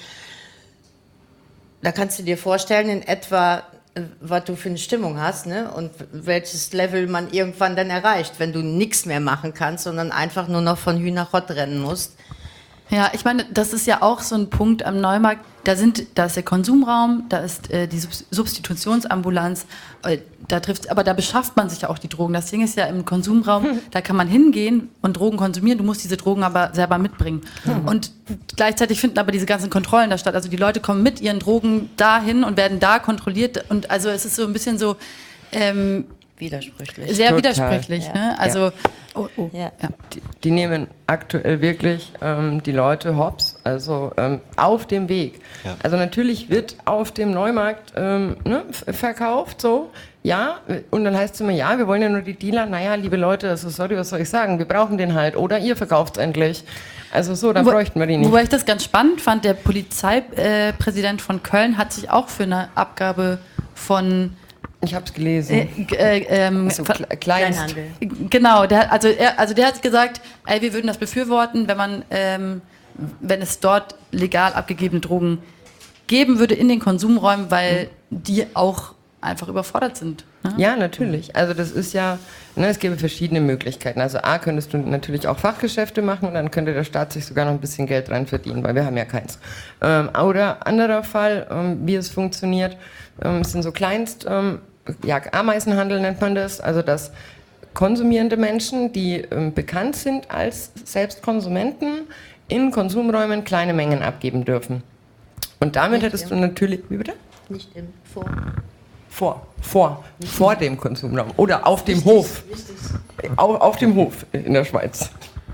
Da kannst du dir vorstellen, in etwa, was du für eine Stimmung hast, ne? Und welches Level man irgendwann dann erreicht, wenn du nichts mehr machen kannst, sondern einfach nur noch von Hüh nach Hott rennen musst. Ja, ich meine, das ist ja auch so ein Punkt am Neumarkt. Da sind, da ist der Konsumraum, da ist äh, die Subs- Substitutionsambulanz, äh, da trifft, aber da beschafft man sich ja auch die Drogen. Das Ding ist ja im Konsumraum, hm. da kann man hingehen und Drogen konsumieren. Du musst diese Drogen aber selber mitbringen. Hm. Und gleichzeitig finden aber diese ganzen Kontrollen da statt. Also die Leute kommen mit ihren Drogen dahin und werden da kontrolliert. Und also es ist so ein bisschen so ähm, widersprüchlich. Sehr Total. widersprüchlich. Ja. Ne? Also Ja. Oh, oh. Ja. Ja. Die, die nehmen aktuell wirklich ähm, die Leute hops, also ähm, auf dem Weg. Ja. Also natürlich wird auf dem Neumarkt ähm, ne, f- verkauft, so, ja, und dann heißt es immer, ja, wir wollen ja nur die Dealer, naja, liebe Leute, also sorry, was soll ich sagen, wir brauchen den halt, oder ihr verkauft es endlich. Also so, dann Wo, bräuchten wir die nicht. Wobei ich das ganz spannend fand, der Polizeipräsident äh, von Köln hat sich auch für eine Abgabe von Ich habe es gelesen. Äh, äh, ähm, Also Kle- Kleinst. Kleinhandel. Genau, der, also, er, also der hat gesagt, ey, wir würden das befürworten, wenn man, ähm, wenn es dort legal abgegebene Drogen geben würde in den Konsumräumen, weil die auch einfach überfordert sind. Ne? Ja, natürlich. Also das ist ja, ne, es gäbe verschiedene Möglichkeiten. Also A, könntest du natürlich auch Fachgeschäfte machen und dann könnte der Staat sich sogar noch ein bisschen Geld rein verdienen, weil wir haben ja keins. Ähm, oder anderer Fall, ähm, wie es funktioniert, ähm, es sind so Kleinst, ähm, ja, Ameisenhandel nennt man das, also dass konsumierende Menschen, die ähm, bekannt sind als Selbstkonsumenten, in Konsumräumen kleine Mengen abgeben dürfen. Und damit Nicht hättest im- du natürlich, wie bitte? Nicht im Vor. Vor, vor, vor dem Konsumraum oder auf dem Hof. Auf, auf dem Hof in der Schweiz.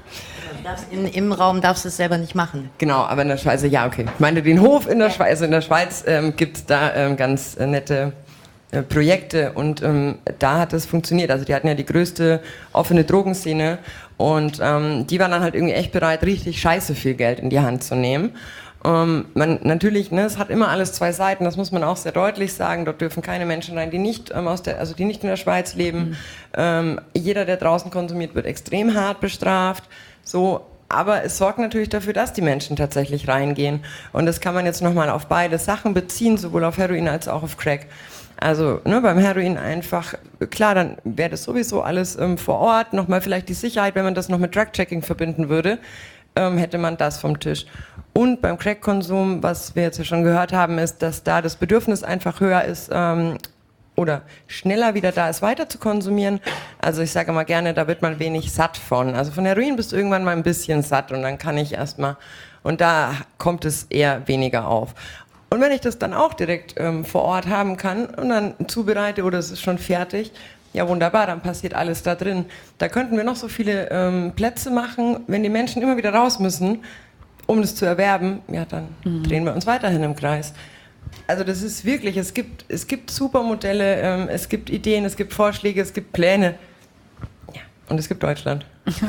In, Im Raum darfst du es selber nicht machen. Genau, aber in der Schweiz, ja, okay. Ich meine, den Hof in der Schweiz, also in der Schweiz ähm, gibt es da ähm, ganz äh, nette äh, Projekte und ähm, da hat es funktioniert. Also die hatten ja die größte offene Drogenszene und ähm, die waren dann halt irgendwie echt bereit, richtig scheiße viel Geld in die Hand zu nehmen. Ähm, man, natürlich, ne, es hat immer alles zwei Seiten, das muss man auch sehr deutlich sagen. Dort dürfen keine Menschen rein, die nicht, ähm, aus der, also die nicht in der Schweiz leben. Mhm. Ähm, jeder, der draußen konsumiert, wird extrem hart bestraft. So, aber es sorgt natürlich dafür, dass die Menschen tatsächlich reingehen. Und das kann man jetzt nochmal auf beide Sachen beziehen, sowohl auf Heroin als auch auf Crack. Also ne, beim Heroin einfach, klar, dann wäre das sowieso alles ähm, vor Ort, nochmal vielleicht die Sicherheit, wenn man das noch mit Drug-Checking verbinden würde, ähm, hätte man das vom Tisch. Und beim Crack-Konsum, was wir jetzt ja schon gehört haben, ist, dass da das Bedürfnis einfach höher ist, ähm, oder schneller wieder da ist, weiter zu konsumieren. Also ich sage immer gerne, da wird man wenig satt von. Also von Heroin bist du irgendwann mal ein bisschen satt und dann kann ich erstmal, und da kommt es eher weniger auf. Und wenn ich das dann auch direkt ähm, vor Ort haben kann und dann zubereite oder es ist schon fertig, ja wunderbar, dann passiert alles da drin. Da könnten wir noch so viele ähm, Plätze machen, wenn die Menschen immer wieder raus müssen, um das zu erwerben, ja dann mhm. drehen wir uns weiterhin im Kreis. Also das ist wirklich, es gibt, es gibt super Modelle, ähm, es gibt Ideen, es gibt Vorschläge, es gibt Pläne. Ja, und es gibt Deutschland.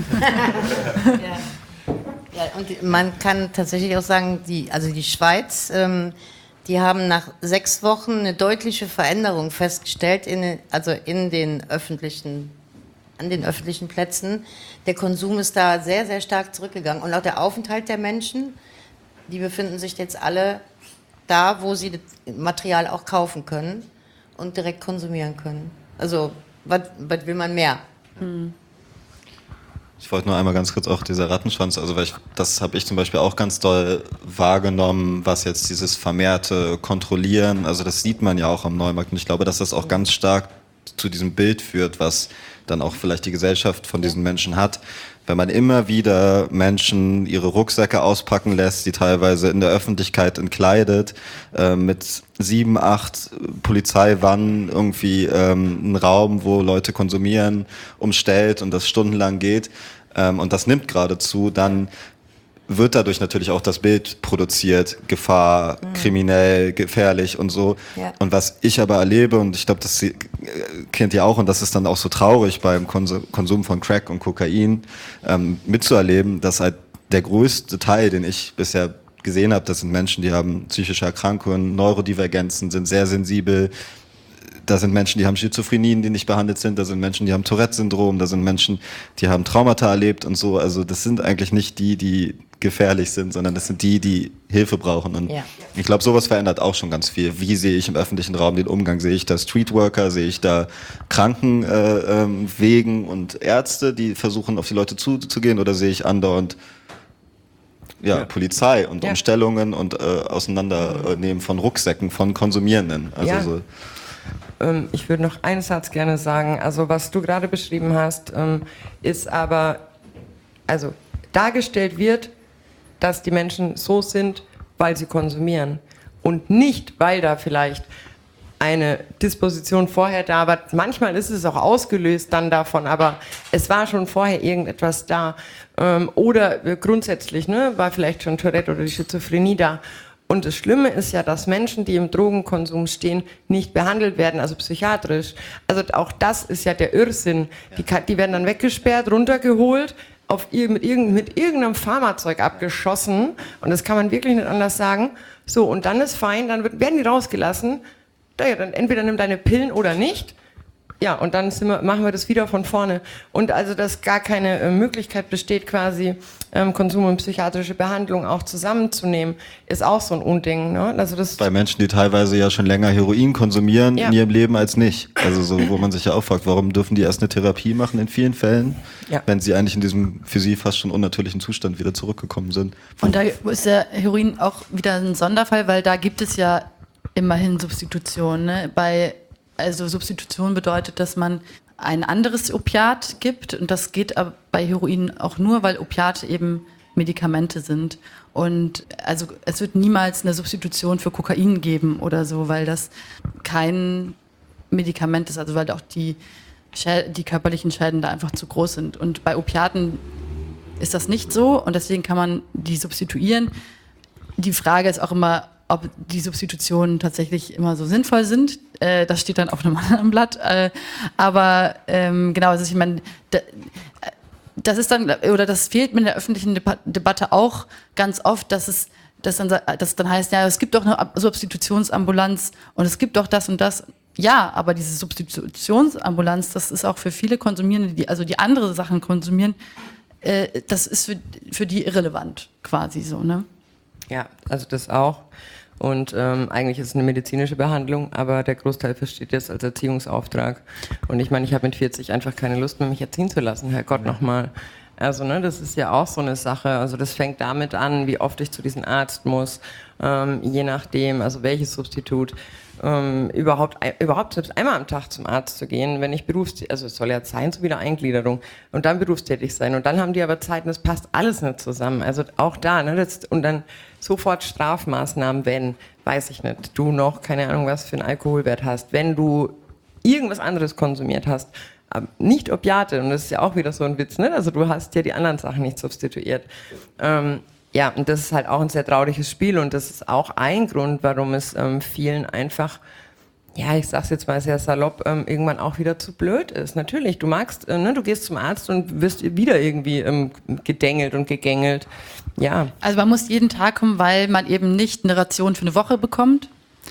Ja. Ja, und man kann tatsächlich auch sagen, die, also die Schweiz, ähm, die haben nach sechs Wochen eine deutliche Veränderung festgestellt, in, also in den öffentlichen, an den öffentlichen Plätzen. Der Konsum ist da sehr, sehr stark zurückgegangen. Und auch der Aufenthalt der Menschen, die befinden sich jetzt alle da, wo sie das Material auch kaufen können und direkt konsumieren können. Also, was will man mehr? Hm. Ich wollte nur einmal ganz kurz auch dieser Rattenschwanz, also weil ich, das habe ich zum Beispiel auch ganz doll wahrgenommen, was jetzt dieses vermehrte Kontrollieren, also das sieht man ja auch am Neumarkt und ich glaube, dass das auch ganz stark zu diesem Bild führt, was dann auch vielleicht die Gesellschaft von diesen Menschen hat. Wenn man immer wieder Menschen ihre Rucksäcke auspacken lässt, die teilweise in der Öffentlichkeit entkleidet, äh, mit sieben, acht Polizeiwannen irgendwie ähm, einen Raum, wo Leute konsumieren, umstellt und das stundenlang geht, ähm, und das nimmt gerade zu, dann wird dadurch natürlich auch das Bild produziert, Gefahr, mhm. kriminell, gefährlich und so. Ja. Und was ich aber erlebe, und ich glaube, das kennt ihr auch, und das ist dann auch so traurig beim Konsum von Crack und Kokain, ähm, mitzuerleben, dass halt der größte Teil, den ich bisher gesehen habe, das sind Menschen, die haben psychische Erkrankungen, Neurodivergenzen, sind sehr sensibel. Da sind Menschen, die haben Schizophrenien, die nicht behandelt sind. Da sind Menschen, die haben Tourette-Syndrom. Da sind Menschen, die haben Traumata erlebt und so. Also das sind eigentlich nicht die, die gefährlich sind, sondern das sind die, die Hilfe brauchen. Und ja. ich glaube, sowas verändert auch schon ganz viel. Wie sehe ich im öffentlichen Raum den Umgang? Sehe ich da Streetworker? Sehe ich da Krankenwegen äh, ähm, und Ärzte, die versuchen, auf die Leute zuzugehen? Oder sehe ich andauernd ja, Ja. Polizei und Ja. Umstellungen und äh, Auseinandernehmen von Rucksäcken von Konsumierenden. Also Ja. so. Ähm, ich würde noch einen Satz gerne sagen. Also was du gerade beschrieben hast, ähm, ist aber, also dargestellt wird, dass die Menschen so sind, weil sie konsumieren und nicht, weil da vielleicht eine Disposition vorher da war. Manchmal ist es auch ausgelöst dann davon, aber es war schon vorher irgendetwas da. Ähm, oder äh, grundsätzlich ne, war vielleicht schon Tourette oder die Schizophrenie da. Und das Schlimme ist ja, dass Menschen, die im Drogenkonsum stehen, nicht behandelt werden, also psychiatrisch. Also auch das ist ja der Irrsinn. Die, kann- die werden dann weggesperrt, runtergeholt, auf ir- mit, irgend, mit irgendeinem Pharmazeug abgeschossen. Und das kann man wirklich nicht anders sagen. So, und dann ist fein, dann wird, werden die rausgelassen. Ja, dann entweder nimm deine Pillen oder nicht. Ja, und dann sind wir, machen wir das wieder von vorne. Und also, dass gar keine äh, Möglichkeit besteht, quasi ähm, Konsum und psychiatrische Behandlung auch zusammenzunehmen, ist auch so ein Unding. Ne? Also das Bei Menschen, die teilweise ja schon länger Heroin konsumieren Ja. in ihrem Leben als nicht. Also so, wo man sich ja auch fragt, warum dürfen die erst eine Therapie machen in vielen Fällen, Ja. wenn sie eigentlich in diesem für sie fast schon unnatürlichen Zustand wieder zurückgekommen sind. Und da ist der Heroin auch wieder ein Sonderfall, weil da gibt es ja immerhin Substitution. Ne? Bei, also Substitution bedeutet, dass man ein anderes Opiat gibt und das geht aber bei Heroin auch nur, weil Opiate eben Medikamente sind. Und also es wird niemals eine Substitution für Kokain geben oder so, weil das kein Medikament ist, also weil auch die, Schä- die körperlichen Schäden da einfach zu groß sind. Und bei Opiaten ist das nicht so und deswegen kann man die substituieren. Die Frage ist auch immer, ob die Substitutionen tatsächlich immer so sinnvoll sind. Äh, das steht dann auf einem anderen Blatt. Äh, aber ähm, genau, also ich meine, da, das ist dann, oder das fehlt mir in der öffentlichen Depa- Debatte auch ganz oft, dass es, dass dann, dass es dann heißt, ja, es gibt doch eine Ab- Substitutionsambulanz und es gibt doch das und das. Ja, aber diese Substitutionsambulanz, das ist auch für viele Konsumierende, die also die andere Sachen konsumieren, äh, das ist für, für die irrelevant quasi so, ne? Ja, also das auch. Und ähm, eigentlich ist es eine medizinische Behandlung, aber der Großteil versteht das als Erziehungsauftrag. Und ich meine, ich habe mit vierzig einfach keine Lust mehr, mich erziehen zu lassen, Herrgott nochmal. Also ne, das ist ja auch so eine Sache. Also das fängt damit an, wie oft ich zu diesem Arzt muss, ähm, je nachdem, also welches Substitut. Ähm, überhaupt, ein, überhaupt selbst einmal am Tag zum Arzt zu gehen, wenn ich berufs, also es soll ja sein, so wieder Eingliederung und dann berufstätig sein und dann haben die aber Zeit und das passt alles nicht zusammen. Also auch da, ne, das, und dann sofort Strafmaßnahmen, wenn, weiß ich nicht, du noch, keine Ahnung, was für einen Alkoholwert hast, wenn du irgendwas anderes konsumiert hast, aber nicht Opiate, und das ist ja auch wieder so ein Witz, ne? Also du hast ja die anderen Sachen nicht substituiert. Ähm, Ja, und das ist halt auch ein sehr trauriges Spiel und das ist auch ein Grund, warum es ähm, vielen einfach, ja, ich sag's jetzt mal sehr salopp, ähm, irgendwann auch wieder zu blöd ist. Natürlich, du magst, äh, ne, du gehst zum Arzt und wirst wieder irgendwie ähm, gedängelt und gegängelt. Ja. Also man muss jeden Tag kommen, weil man eben nicht eine Ration für eine Woche bekommt,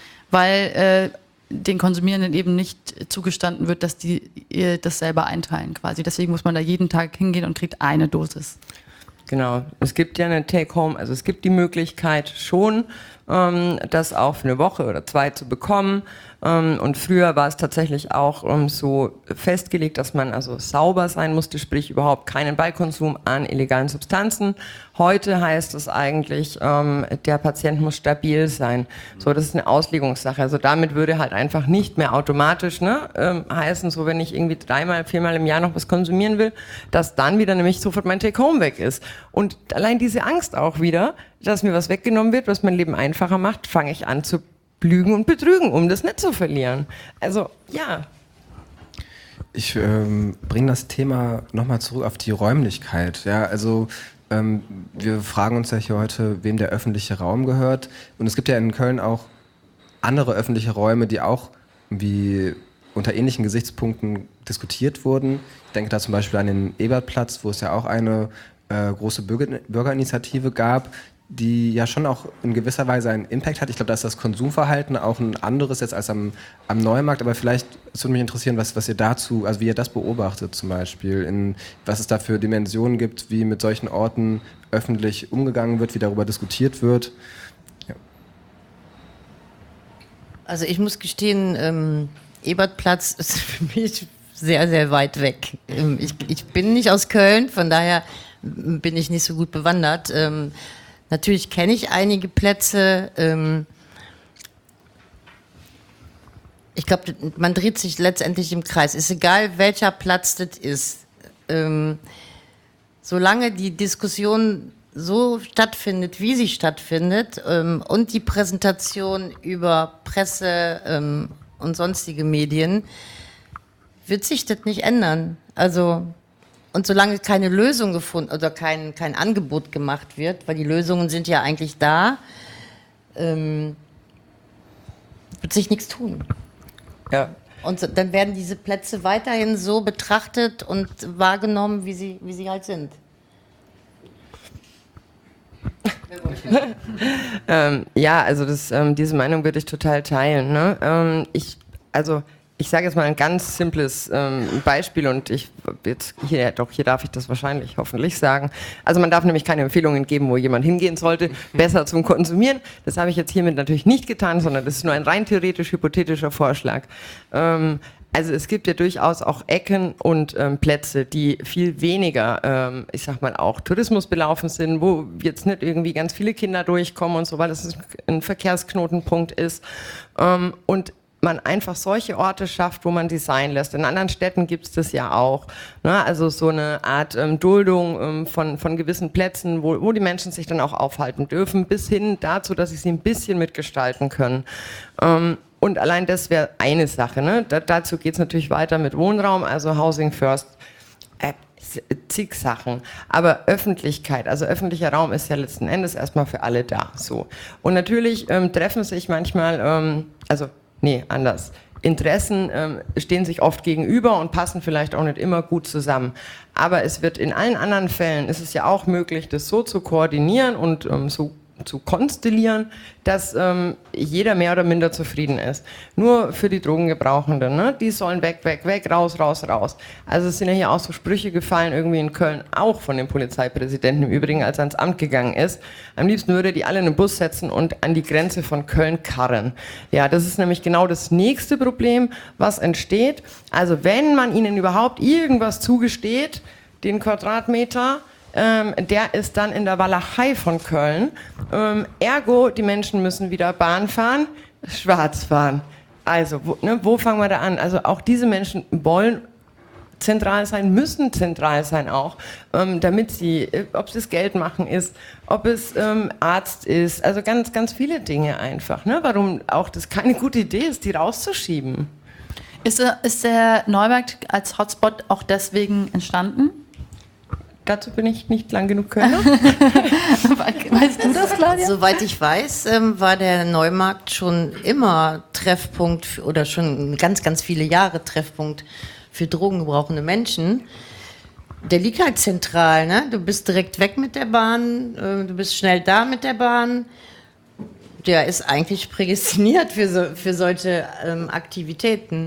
weil äh, den Konsumierenden eben nicht zugestanden wird, dass die äh, das selber einteilen quasi. Deswegen muss man da jeden Tag hingehen und kriegt eine Dosis. Genau. Es gibt ja eine Take-Home, also es gibt die Möglichkeit schon, ähm, das auch für eine Woche oder zwei zu bekommen. Ähm, und früher war es tatsächlich auch ähm, so festgelegt, dass man also sauber sein musste, sprich überhaupt keinen Beikonsum an illegalen Substanzen. Heute heißt es eigentlich, ähm, der Patient muss stabil sein. So, das ist eine Auslegungssache. Also damit würde halt einfach nicht mehr automatisch ne, ähm, heißen, so wenn ich irgendwie dreimal, viermal im Jahr noch was konsumieren will, dass dann wieder nämlich sofort mein Take-Home weg ist. Und allein diese Angst auch wieder, dass mir was weggenommen wird, was mein Leben einfacher macht, fange ich an zu lügen und betrügen, um das nicht zu verlieren. Also, ja. Ich ähm, bringe das Thema nochmal zurück auf die Räumlichkeit. Ja, also ähm, wir fragen uns ja hier heute, wem der öffentliche Raum gehört. Und es gibt ja in Köln auch andere öffentliche Räume, die auch wie unter ähnlichen Gesichtspunkten diskutiert wurden. Ich denke da zum Beispiel an den Ebertplatz, wo es ja auch eine äh, große Bürger Bürgerinitiative gab, die ja schon auch in gewisser Weise einen Impact hat. Ich glaube, da ist das Konsumverhalten auch ein anderes jetzt als am, am Neumarkt, aber vielleicht es würde mich interessieren, was, was ihr dazu, also wie ihr das beobachtet zum Beispiel, in, was es da für Dimensionen gibt, wie mit solchen Orten öffentlich umgegangen wird, wie darüber diskutiert wird. Ja. Also ich muss gestehen, ähm, Ebertplatz ist für mich sehr, sehr weit weg. Ähm, ich, ich bin nicht aus Köln, von daher bin ich nicht so gut bewandert. Ähm, Natürlich kenne ich einige Plätze. Ähm, ich glaube, man dreht sich letztendlich im Kreis. Ist egal, welcher Platz das ist. Ähm, solange die Diskussion so stattfindet, wie sie stattfindet, ähm, und die Präsentation über Presse ähm, und sonstige Medien, wird sich das nicht ändern. Also, und solange keine Lösung gefunden oder kein, kein Angebot gemacht wird, weil die Lösungen sind ja eigentlich da, ähm, wird sich nichts tun. Ja. Und so, dann werden diese Plätze weiterhin so betrachtet und wahrgenommen, wie sie, wie sie halt sind. ähm, ja, also das, ähm, diese Meinung würde ich total teilen. Ne? Ähm, ich, also ich sage jetzt mal ein ganz simples ähm, Beispiel und ich jetzt hier, doch hier darf ich das wahrscheinlich hoffentlich sagen. Also man darf nämlich keine Empfehlungen geben, wo jemand hingehen sollte, besser zum Konsumieren. Das habe ich jetzt hiermit natürlich nicht getan, sondern das ist nur ein rein theoretisch hypothetischer Vorschlag. Ähm, Also es gibt ja durchaus auch Ecken und ähm, Plätze, die viel weniger, ähm, ich sag mal auch Tourismus belaufen sind, wo jetzt nicht irgendwie ganz viele Kinder durchkommen und so, weil das ein Verkehrsknotenpunkt ist. Ähm, und man einfach solche Orte schafft, wo man Design lässt. In anderen Städten gibt es das ja auch. Ne? Also so eine Art ähm, Duldung ähm, von, von gewissen Plätzen, wo, wo die Menschen sich dann auch aufhalten dürfen, bis hin dazu, dass sie sie ein bisschen mitgestalten können. Ähm, Und allein das wäre eine Sache. Ne? Da, dazu geht es natürlich weiter mit Wohnraum, also Housing First, äh, zig Sachen. Aber Öffentlichkeit, also öffentlicher Raum ist ja letzten Endes erstmal für alle da. So. Und natürlich ähm, treffen sich manchmal, ähm, also nee, anders. Interessen ähm, stehen sich oft gegenüber und passen vielleicht auch nicht immer gut zusammen. Aber es wird in allen anderen Fällen, ist es ja auch möglich, das so zu koordinieren und ähm, so zu konstellieren, dass ähm, jeder mehr oder minder zufrieden ist. Nur für die Drogengebrauchenden, ne? Die sollen weg, weg, weg, raus, raus, raus. Also es sind ja hier auch so Sprüche gefallen, irgendwie in Köln, auch von dem Polizeipräsidenten im Übrigen, als er ans Amt gegangen ist. Am liebsten würde die alle in den Bus setzen und an die Grenze von Köln karren. Ja, das ist nämlich genau das nächste Problem, was entsteht. Also wenn man ihnen überhaupt irgendwas zugesteht, den Quadratmeter, Ähm, der ist dann in der Walachei von Köln. Ähm, ergo, die Menschen müssen wieder Bahn fahren, schwarz fahren. Also, wo, ne, wo fangen wir da an? Also auch diese Menschen wollen zentral sein, müssen zentral sein auch, ähm, damit sie, äh, ob es das Geld machen ist, ob es ähm, Arzt ist, also ganz, ganz viele Dinge einfach. Ne? Warum auch das keine gute Idee ist, die rauszuschieben. Ist, ist der Neumarkt als Hotspot auch deswegen entstanden? Dazu bin ich nicht lang genug Kölner. Weißt du das, Claudia? Soweit ich weiß, ähm, war der Neumarkt schon immer Treffpunkt für, oder schon ganz, ganz viele Jahre Treffpunkt für drogengebrauchende Menschen. Der liegt halt zentral, ne? Du bist direkt weg mit der Bahn, äh, du bist schnell da mit der Bahn. Der ist eigentlich prädestiniert für, so, für solche ähm, Aktivitäten.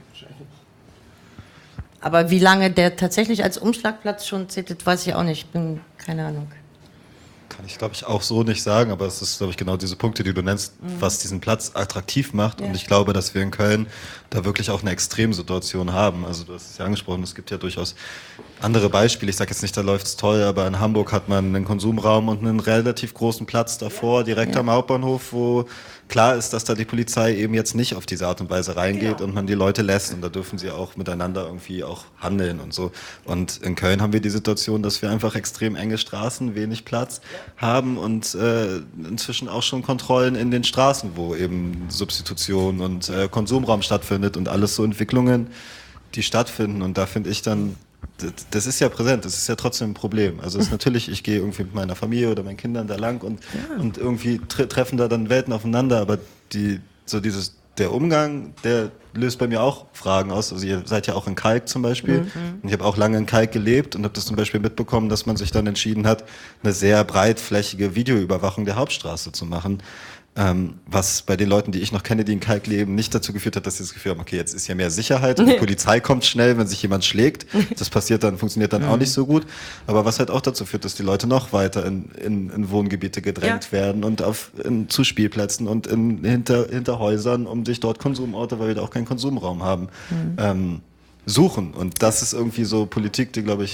Aber wie lange der tatsächlich als Umschlagplatz schon zählt, weiß ich auch nicht. Ich bin keine Ahnung. Kann ich, glaube ich, auch so nicht sagen, aber es ist, glaube ich, genau diese Punkte, die du nennst, mhm. was diesen Platz attraktiv macht. Ja. Und ich glaube, dass wir in Köln da wirklich auch eine Extremsituation haben. Also du hast es ja angesprochen, es gibt ja durchaus andere Beispiele. Ich sage jetzt nicht, da läuft es toll, aber in Hamburg hat man einen Konsumraum und einen relativ großen Platz davor, direkt ja. am Hauptbahnhof, wo klar ist, dass da die Polizei eben jetzt nicht auf diese Art und Weise reingeht, genau. und man die Leute lässt, und da dürfen sie auch miteinander irgendwie auch handeln und so. Und in Köln haben wir die Situation, dass wir einfach extrem enge Straßen, wenig Platz haben und äh, inzwischen auch schon Kontrollen in den Straßen, wo eben Substitution und äh, Konsumraum stattfindet und alles so Entwicklungen, die stattfinden. Und da finde ich dann, das ist ja präsent, das ist ja trotzdem ein Problem. Also es ist natürlich, ich gehe irgendwie mit meiner Familie oder meinen Kindern da lang und, ja. und irgendwie tre- treffen da dann Welten aufeinander, aber die, so dieses, der Umgang, der löst bei mir auch Fragen aus. Also ihr seid ja auch in Kalk zum Beispiel. Mhm. Und ich habe auch lange in Kalk gelebt und habe das zum Beispiel mitbekommen, dass man sich dann entschieden hat, eine sehr breitflächige Videoüberwachung der Hauptstraße zu machen. Ähm, was bei den Leuten, die ich noch kenne, die in Kalk leben, nicht dazu geführt hat, dass sie das Gefühl haben, okay, jetzt ist hier mehr Sicherheit und die Polizei kommt schnell, wenn sich jemand schlägt. Das passiert dann, funktioniert dann mhm. auch nicht so gut. Aber was halt auch dazu führt, dass die Leute noch weiter in, in, in Wohngebiete gedrängt ja. werden und auf, in Zuspielplätzen und in, hinter, hinter Häusern, um sich dort Konsumorte, weil wir da auch keinen Konsumraum haben, mhm. ähm, suchen. Und das ist irgendwie so Politik, die, glaube ich,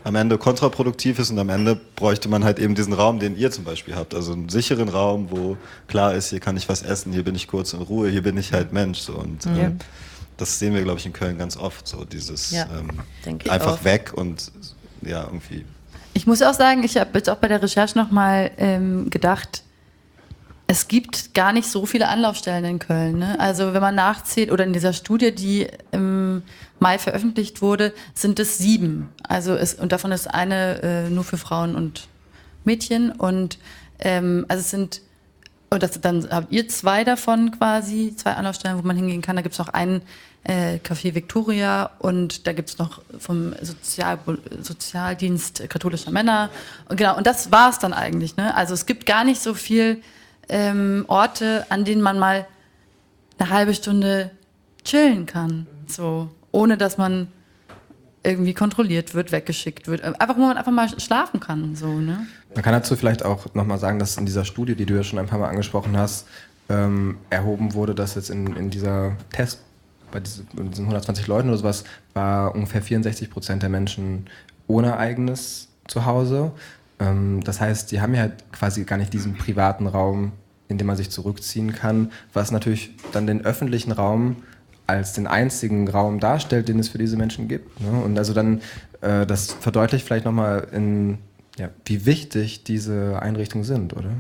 am Ende kontraproduktiv ist und am Ende bräuchte man halt eben diesen Raum, den ihr zum Beispiel habt. Also einen sicheren Raum, wo klar ist, hier kann ich was essen, hier bin ich kurz in Ruhe, hier bin ich halt Mensch. So. Und Ja. ähm, das sehen wir, glaube ich, in Köln ganz oft. So dieses Ja, ähm, denke ich einfach auch. weg und ja, irgendwie. Ich muss auch sagen, ich habe jetzt auch bei der Recherche nochmal ähm, gedacht, es gibt gar nicht so viele Anlaufstellen in Köln. Ne? Also wenn man nachzählt, oder in dieser Studie, die im Mai veröffentlicht wurde, sind es sieben. Also es, und davon ist eine äh, nur für Frauen und Mädchen. Und ähm, also es sind, und das, dann habt ihr zwei davon quasi, zwei Anlaufstellen, wo man hingehen kann. Da gibt es noch einen äh, Café Victoria und da gibt es noch vom Sozial, Sozialdienst katholischer Männer. Und genau, und das war es dann eigentlich. Ne? Also es gibt gar nicht so viel ähm, Orte, an denen man mal eine halbe Stunde chillen kann. So, ohne dass man irgendwie kontrolliert wird, weggeschickt wird. Einfach, wo man einfach mal schlafen kann. So, ne? Man kann dazu vielleicht auch nochmal sagen, dass in dieser Studie, die du ja schon ein paar Mal angesprochen hast, ähm, erhoben wurde, dass jetzt in, in dieser Test, bei diesen, diesen hundertzwanzig Leuten oder sowas, war ungefähr vierundsechzig Prozent der Menschen ohne eigenes Zuhause. Ähm, das heißt, die haben ja quasi gar nicht diesen privaten Raum, in dem man sich zurückziehen kann, was natürlich dann den öffentlichen Raum als den einzigen Raum darstellt, den es für diese Menschen gibt. Ne? Und also dann, äh, das verdeutlicht vielleicht nochmal, in, ja, wie wichtig diese Einrichtungen sind, oder?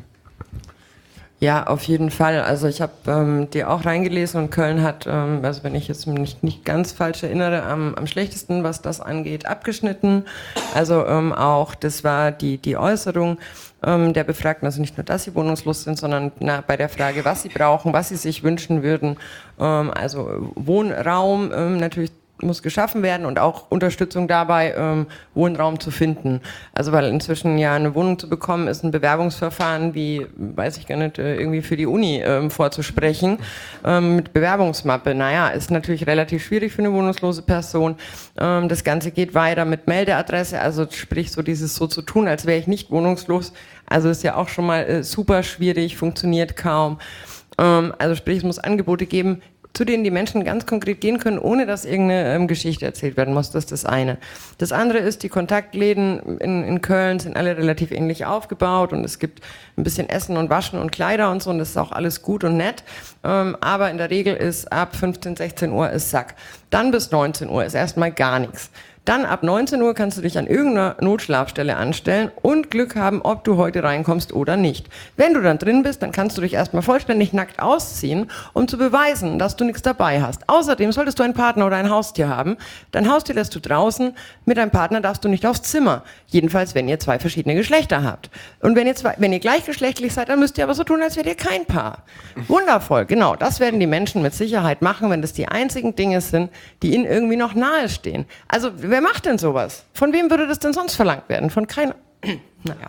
Ja, auf jeden Fall. Also ich habe ähm, die auch reingelesen und Köln hat, ähm, also wenn ich jetzt mich nicht ganz falsch erinnere, am, am schlechtesten, was das angeht, abgeschnitten. Also ähm, auch, das war die, die Äußerung ähm, der Befragten, also nicht nur, dass sie wohnungslos sind, sondern na, bei der Frage, was sie brauchen, was sie sich wünschen würden. Ähm, also Wohnraum ähm, natürlich muss geschaffen werden und auch Unterstützung dabei, ähm, Wohnraum zu finden. Also weil inzwischen ja eine Wohnung zu bekommen, ist ein Bewerbungsverfahren wie, weiß ich gar nicht, irgendwie für die Uni ähm, vorzusprechen, ähm, mit Bewerbungsmappe. Naja, ist natürlich relativ schwierig für eine wohnungslose Person. Ähm, das Ganze geht weiter mit Meldeadresse, also sprich so dieses so zu tun, als wäre ich nicht wohnungslos. Also ist ja auch schon mal äh, super schwierig, funktioniert kaum. Ähm, also sprich, es muss Angebote geben, zu denen die Menschen ganz konkret gehen können, ohne dass irgendeine ähm, Geschichte erzählt werden muss. Das ist das eine. Das andere ist, die Kontaktläden in, in Köln sind alle relativ ähnlich aufgebaut und es gibt ein bisschen Essen und Waschen und Kleider und so und das ist auch alles gut und nett. Ähm, aber in der Regel ist ab fünfzehn, sechzehn Uhr ist Sack. Dann bis neunzehn Uhr ist erstmal gar nichts. Dann ab neunzehn Uhr kannst du dich an irgendeiner Notschlafstelle anstellen und Glück haben, ob du heute reinkommst oder nicht. Wenn du dann drin bist, dann kannst du dich erstmal vollständig nackt ausziehen, um zu beweisen, dass du nichts dabei hast. Außerdem solltest du einen Partner oder ein Haustier haben. Dein Haustier lässt du draußen, mit deinem Partner darfst du nicht aufs Zimmer. Jedenfalls, wenn ihr zwei verschiedene Geschlechter habt. Und wenn ihr, zwei, wenn ihr gleichgeschlechtlich seid, dann müsst ihr aber so tun, als wärt ihr kein Paar. Wundervoll, genau. Das werden die Menschen mit Sicherheit machen, wenn das die einzigen Dinge sind, die ihnen irgendwie noch nahe stehen. Also, wer macht denn sowas? Von wem würde das denn sonst verlangt werden? Von keiner. Naja.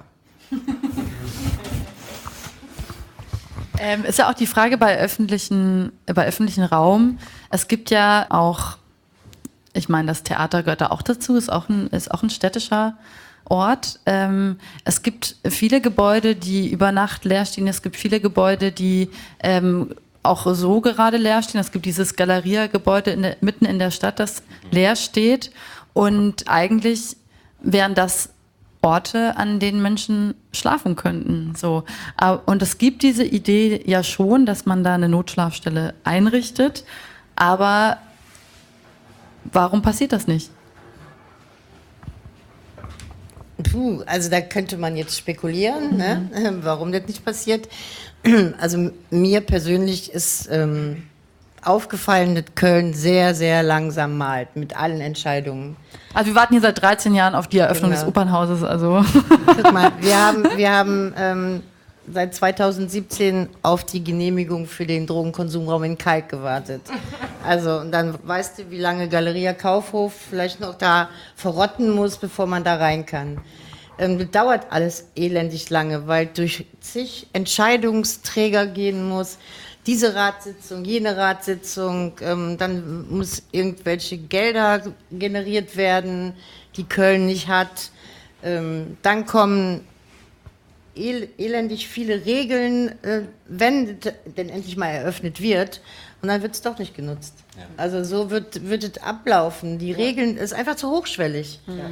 Ähm, ist ja auch die Frage bei öffentlichen, bei öffentlichen Raum. Es gibt ja auch, ich meine, das Theater gehört da auch dazu, ist auch ein, ist auch ein städtischer Ort. Ähm, es gibt viele Gebäude, die über Nacht leer stehen. Es gibt viele Gebäude, die ähm, auch so gerade leer stehen. Es gibt dieses Galeria-Gebäude in der, mitten in der Stadt, das leer steht. Und eigentlich wären das Orte, an denen Menschen schlafen könnten. So. Und es gibt diese Idee ja schon, dass man da eine Notschlafstelle einrichtet. Aber warum passiert das nicht? Puh, also da könnte man jetzt spekulieren, mhm. ne? Warum das nicht passiert. Also mir persönlich ist ähm, aufgefallen, dass Köln sehr, sehr langsam malt mit allen Entscheidungen. Also wir warten hier seit dreizehn Jahren auf die Eröffnung Genau. des Opernhauses. Also. Guck mal, wir haben, wir haben ähm, seit zweitausendsiebzehn auf die Genehmigung für den Drogenkonsumraum in Kalk gewartet. Also und dann weißt du, wie lange Galeria Kaufhof vielleicht noch da verrotten muss, bevor man da rein kann. Ähm, das dauert alles elendig lange, weil durch zig Entscheidungsträger gehen muss. Diese Ratssitzung, jene Ratssitzung, ähm, dann muss irgendwelche Gelder generiert werden, die Köln nicht hat. Ähm, dann kommen el- elendig viele Regeln, äh, wenn d- denn endlich mal eröffnet wird. Und dann wird es doch nicht genutzt. Ja. Also so wird, wird es ablaufen. Die Regeln ist einfach zu hochschwellig. Mhm.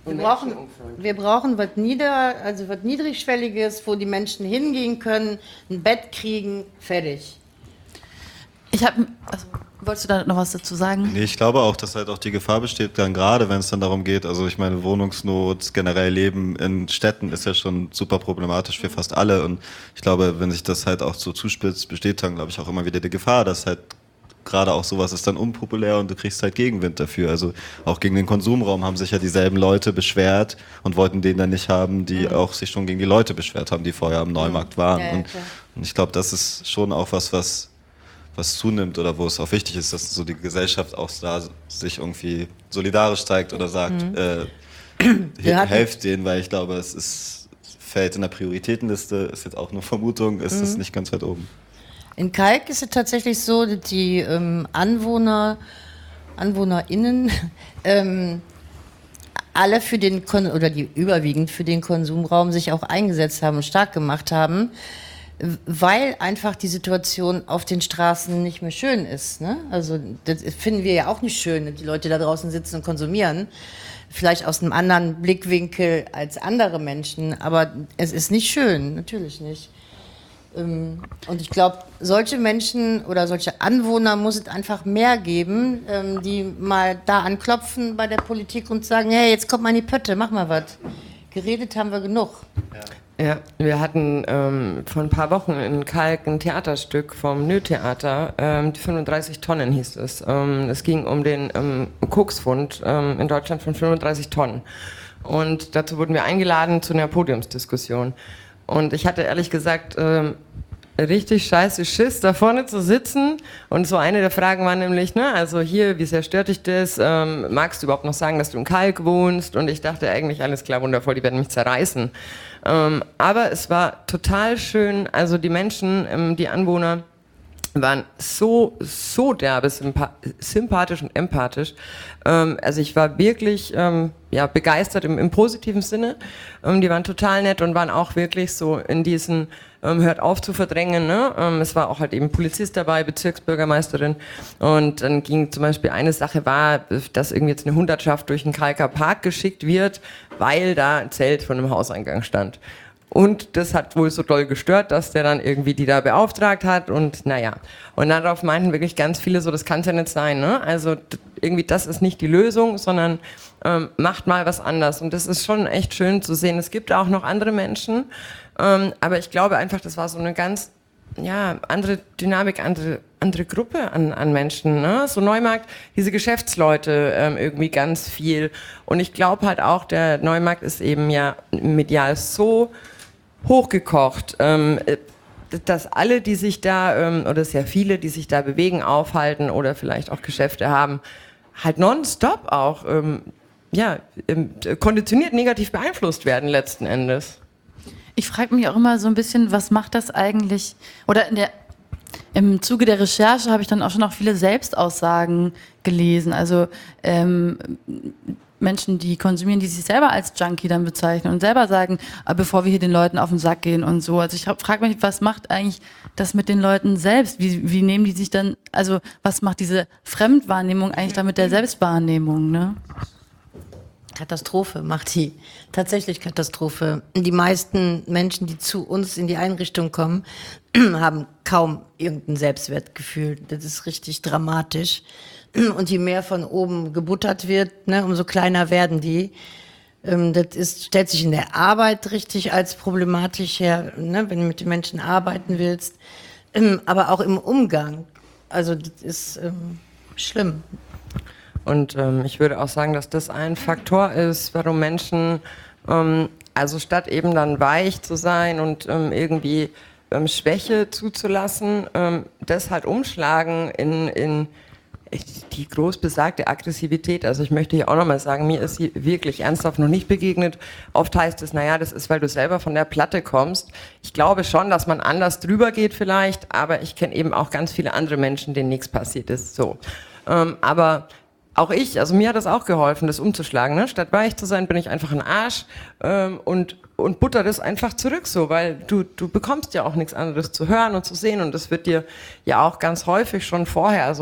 Wir brauchen, wir brauchen was nieder, also was Niedrigschwelliges, wo die Menschen hingehen können, ein Bett kriegen, fertig. Ich habe, also, wolltest du da noch was dazu sagen? Nee, ich glaube auch, dass halt auch die Gefahr besteht, dann gerade wenn es dann darum geht, also ich meine, Wohnungsnot, generell Leben in Städten ist ja schon super problematisch für fast alle und ich glaube, wenn sich das halt auch so zuspitzt, besteht dann, glaube ich, auch immer wieder die Gefahr, dass halt gerade auch sowas ist dann unpopulär und du kriegst halt Gegenwind dafür. Also auch gegen den Konsumraum haben sich ja dieselben Leute beschwert und wollten den dann nicht haben, die mhm. auch sich schon gegen die Leute beschwert haben, die vorher am Neumarkt waren. Ja, ja, und, und ich glaube, das ist schon auch was, was, was zunimmt oder wo es auch wichtig ist, dass so die Gesellschaft auch da sich irgendwie solidarisch zeigt oder sagt, mhm. äh, helft denen, weil ich glaube, es ist, fällt in der Prioritätenliste, ist jetzt auch nur Vermutung, ist es mhm. nicht ganz weit oben. In Kalk ist es tatsächlich so, dass die ähm, Anwohner, AnwohnerInnen ähm, alle für den Kon- oder die überwiegend für den Konsumraum sich auch eingesetzt haben und stark gemacht haben, weil einfach die Situation auf den Straßen nicht mehr schön ist. Ne? Also das finden wir ja auch nicht schön, dass die Leute da draußen sitzen und konsumieren. Vielleicht aus einem anderen Blickwinkel als andere Menschen, aber es ist nicht schön, natürlich nicht. Und ich glaube, solche Menschen oder solche Anwohner muss es einfach mehr geben, die mal da anklopfen bei der Politik und sagen, hey, jetzt kommt mal in die Pötte, mach mal was. Geredet haben wir genug. Ja, ja wir hatten ähm, vor ein paar Wochen in Kalk ein Theaterstück vom Nö-Theater, ähm, die fünfunddreißig Tonnen hieß es. Ähm, es ging um den ähm, Koksfund ähm, in Deutschland von fünfunddreißig Tonnen. Und dazu wurden wir eingeladen zu einer Podiumsdiskussion. Und ich hatte ehrlich gesagt ähm, richtig scheiße Schiss, da vorne zu sitzen. Und so eine der Fragen war nämlich, ne, also hier, wie sehr stört dich das? Ähm, magst du überhaupt noch sagen, dass du in Kalk wohnst? Und ich dachte eigentlich, alles klar, wundervoll, die werden mich zerreißen. Ähm, aber es war total schön, also die Menschen, ähm, die Anwohner, waren so, so derbe sympa- sympathisch und empathisch. Ähm, also ich war wirklich ähm, ja, begeistert im, im positiven Sinne. Ähm, die waren total nett und waren auch wirklich so in diesen, ähm, hört auf zu verdrängen. Ne? Ähm, es war auch halt eben Polizist dabei, Bezirksbürgermeisterin. Und dann ging zum Beispiel eine Sache war, dass irgendwie jetzt eine Hundertschaft durch den Kalker Park geschickt wird, weil da ein Zelt von einem Hauseingang stand. Und das hat wohl so doll gestört, dass der dann irgendwie die da beauftragt hat und naja. Und darauf meinten wirklich ganz viele so, das kann es ja nicht sein, ne? Also d- irgendwie das ist nicht die Lösung, sondern ähm, macht mal was anders. Und das ist schon echt schön zu sehen. Es gibt auch noch andere Menschen, ähm, aber ich glaube einfach, das war so eine ganz ja, andere Dynamik, andere, andere Gruppe an, an Menschen, ne? So Neumarkt, diese Geschäftsleute ähm, irgendwie ganz viel. Und ich glaube halt auch, der Neumarkt ist eben ja medial so hochgekocht, ähm, dass alle, die sich da, ähm, oder sehr viele, die sich da bewegen, aufhalten oder vielleicht auch Geschäfte haben, halt nonstop auch ähm, ja, ähm, konditioniert negativ beeinflusst werden letzten Endes. Ich frage mich auch immer so ein bisschen, was macht das eigentlich, oder in der, im Zuge der Recherche habe ich dann auch schon noch viele Selbstaussagen gelesen, also ähm, Menschen, die konsumieren, die sich selber als Junkie dann bezeichnen und selber sagen, bevor wir hier den Leuten auf den Sack gehen und so. Also ich frage mich, was macht eigentlich das mit den Leuten selbst? Wie, wie nehmen die sich dann, also was macht diese Fremdwahrnehmung eigentlich dann mit der Selbstwahrnehmung, ne? Katastrophe macht die. Tatsächlich Katastrophe. Die meisten Menschen, die zu uns in die Einrichtung kommen, haben kaum irgendein Selbstwertgefühl. Das ist richtig dramatisch. Und je mehr von oben gebuttert wird, ne, umso kleiner werden die. Das ist, stellt sich in der Arbeit richtig als problematisch her, ne, wenn du mit den Menschen arbeiten willst. Aber auch im Umgang. Also das ist ähm, schlimm. Und ähm, ich würde auch sagen, dass das ein Faktor ist, warum Menschen, ähm, also statt eben dann weich zu sein und ähm, irgendwie ähm, Schwäche zuzulassen, ähm, das halt umschlagen in, in die groß besagte Aggressivität. Also ich möchte hier auch nochmal sagen, mir ist sie wirklich ernsthaft noch nicht begegnet. Oft heißt es, naja, das ist, weil du selber von der Platte kommst. Ich glaube schon, dass man anders drüber geht vielleicht, aber ich kenne eben auch ganz viele andere Menschen, denen nichts passiert ist. So, ähm, aber auch ich, also mir hat das auch geholfen, das umzuschlagen. Ne? Statt weich zu sein, bin ich einfach ein Arsch ähm, und, und butter das einfach zurück so, weil du, du bekommst ja auch nichts anderes zu hören und zu sehen und das wird dir ja auch ganz häufig schon vorher, also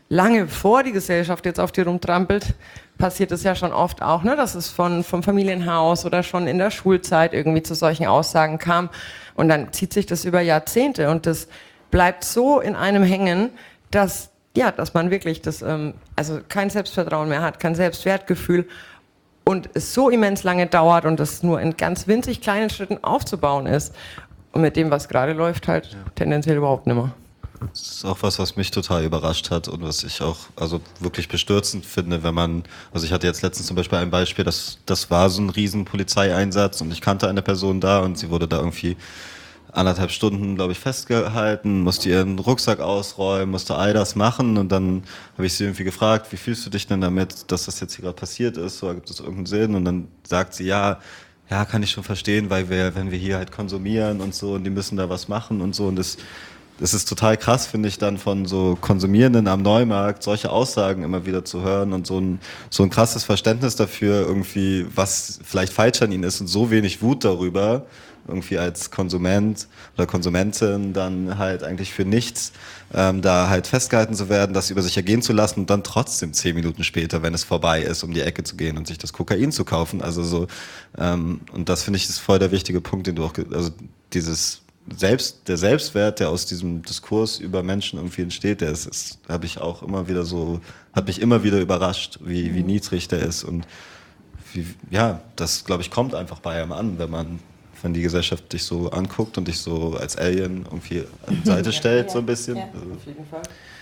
lange bevor die Gesellschaft jetzt auf die rumtrampelt, passiert es ja schon oft auch, ne, dass es von, vom Familienhaus oder schon in der Schulzeit irgendwie zu solchen Aussagen kam. Und dann zieht sich das über Jahrzehnte und das bleibt so in einem hängen, dass, ja, dass man wirklich das, ähm, also kein Selbstvertrauen mehr hat, kein Selbstwertgefühl und es so immens lange dauert und das nur in ganz winzig kleinen Schritten aufzubauen ist. Und mit dem, was gerade läuft, halt ja. tendenziell überhaupt nicht mehr. Das ist auch was, was mich total überrascht hat und was ich auch also wirklich bestürzend finde, wenn man, also ich hatte jetzt letztens zum Beispiel ein Beispiel, das, das war so ein riesen Polizeieinsatz und ich kannte eine Person da und sie wurde da irgendwie anderthalb Stunden, glaube ich, festgehalten, musste ihren Rucksack ausräumen, musste all das machen und dann habe ich sie irgendwie gefragt, wie fühlst du dich denn damit, dass das jetzt hier gerade passiert ist, oder gibt es irgendeinen Sinn? Und dann sagt sie, ja, ja, kann ich schon verstehen, weil wir, wenn wir hier halt konsumieren und so und die müssen da was machen und so und das Das ist total krass, finde ich, dann von so Konsumierenden am Neumarkt solche Aussagen immer wieder zu hören und so ein, so ein krasses Verständnis dafür irgendwie, was vielleicht falsch an ihnen ist und so wenig Wut darüber, irgendwie als Konsument oder Konsumentin dann halt eigentlich für nichts ähm, da halt festgehalten zu werden, das über sich ergehen zu lassen und dann trotzdem zehn Minuten später, wenn es vorbei ist, um die Ecke zu gehen und sich das Kokain zu kaufen. Also so, ähm, und das finde ich ist voll der wichtige Punkt, den du auch, also dieses Selbst, der Selbstwert, der aus diesem Diskurs über Menschen irgendwie entsteht, der ist, ist habe ich auch immer wieder so, hat mich immer wieder überrascht, wie, wie niedrig der ist und wie, ja, das, glaube ich, kommt einfach bei einem an, wenn man, wenn die Gesellschaft dich so anguckt und dich so als Alien irgendwie an die Seite stellt, ja, so ein bisschen. Ja, also. Auf jeden Fall.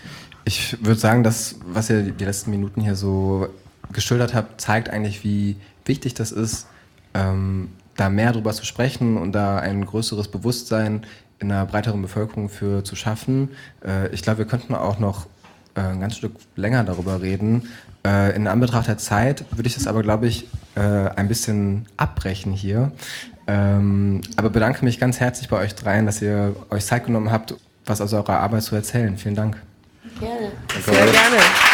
Ich würde sagen, das, was ihr die letzten Minuten hier so geschildert habt, zeigt eigentlich, wie wichtig das ist, ähm, da mehr drüber zu sprechen und da ein größeres Bewusstsein in einer breiteren Bevölkerung für zu schaffen. Äh, ich glaube, wir könnten auch noch äh, ein ganz Stück länger darüber reden. Äh, in Anbetracht der Zeit würde ich das aber, glaube ich, äh, ein bisschen abbrechen hier. Ähm, aber bedanke mich ganz herzlich bei euch dreien, dass ihr euch Zeit genommen habt, was aus eurer Arbeit zu erzählen. Vielen Dank. Gerne. Sehr gerne.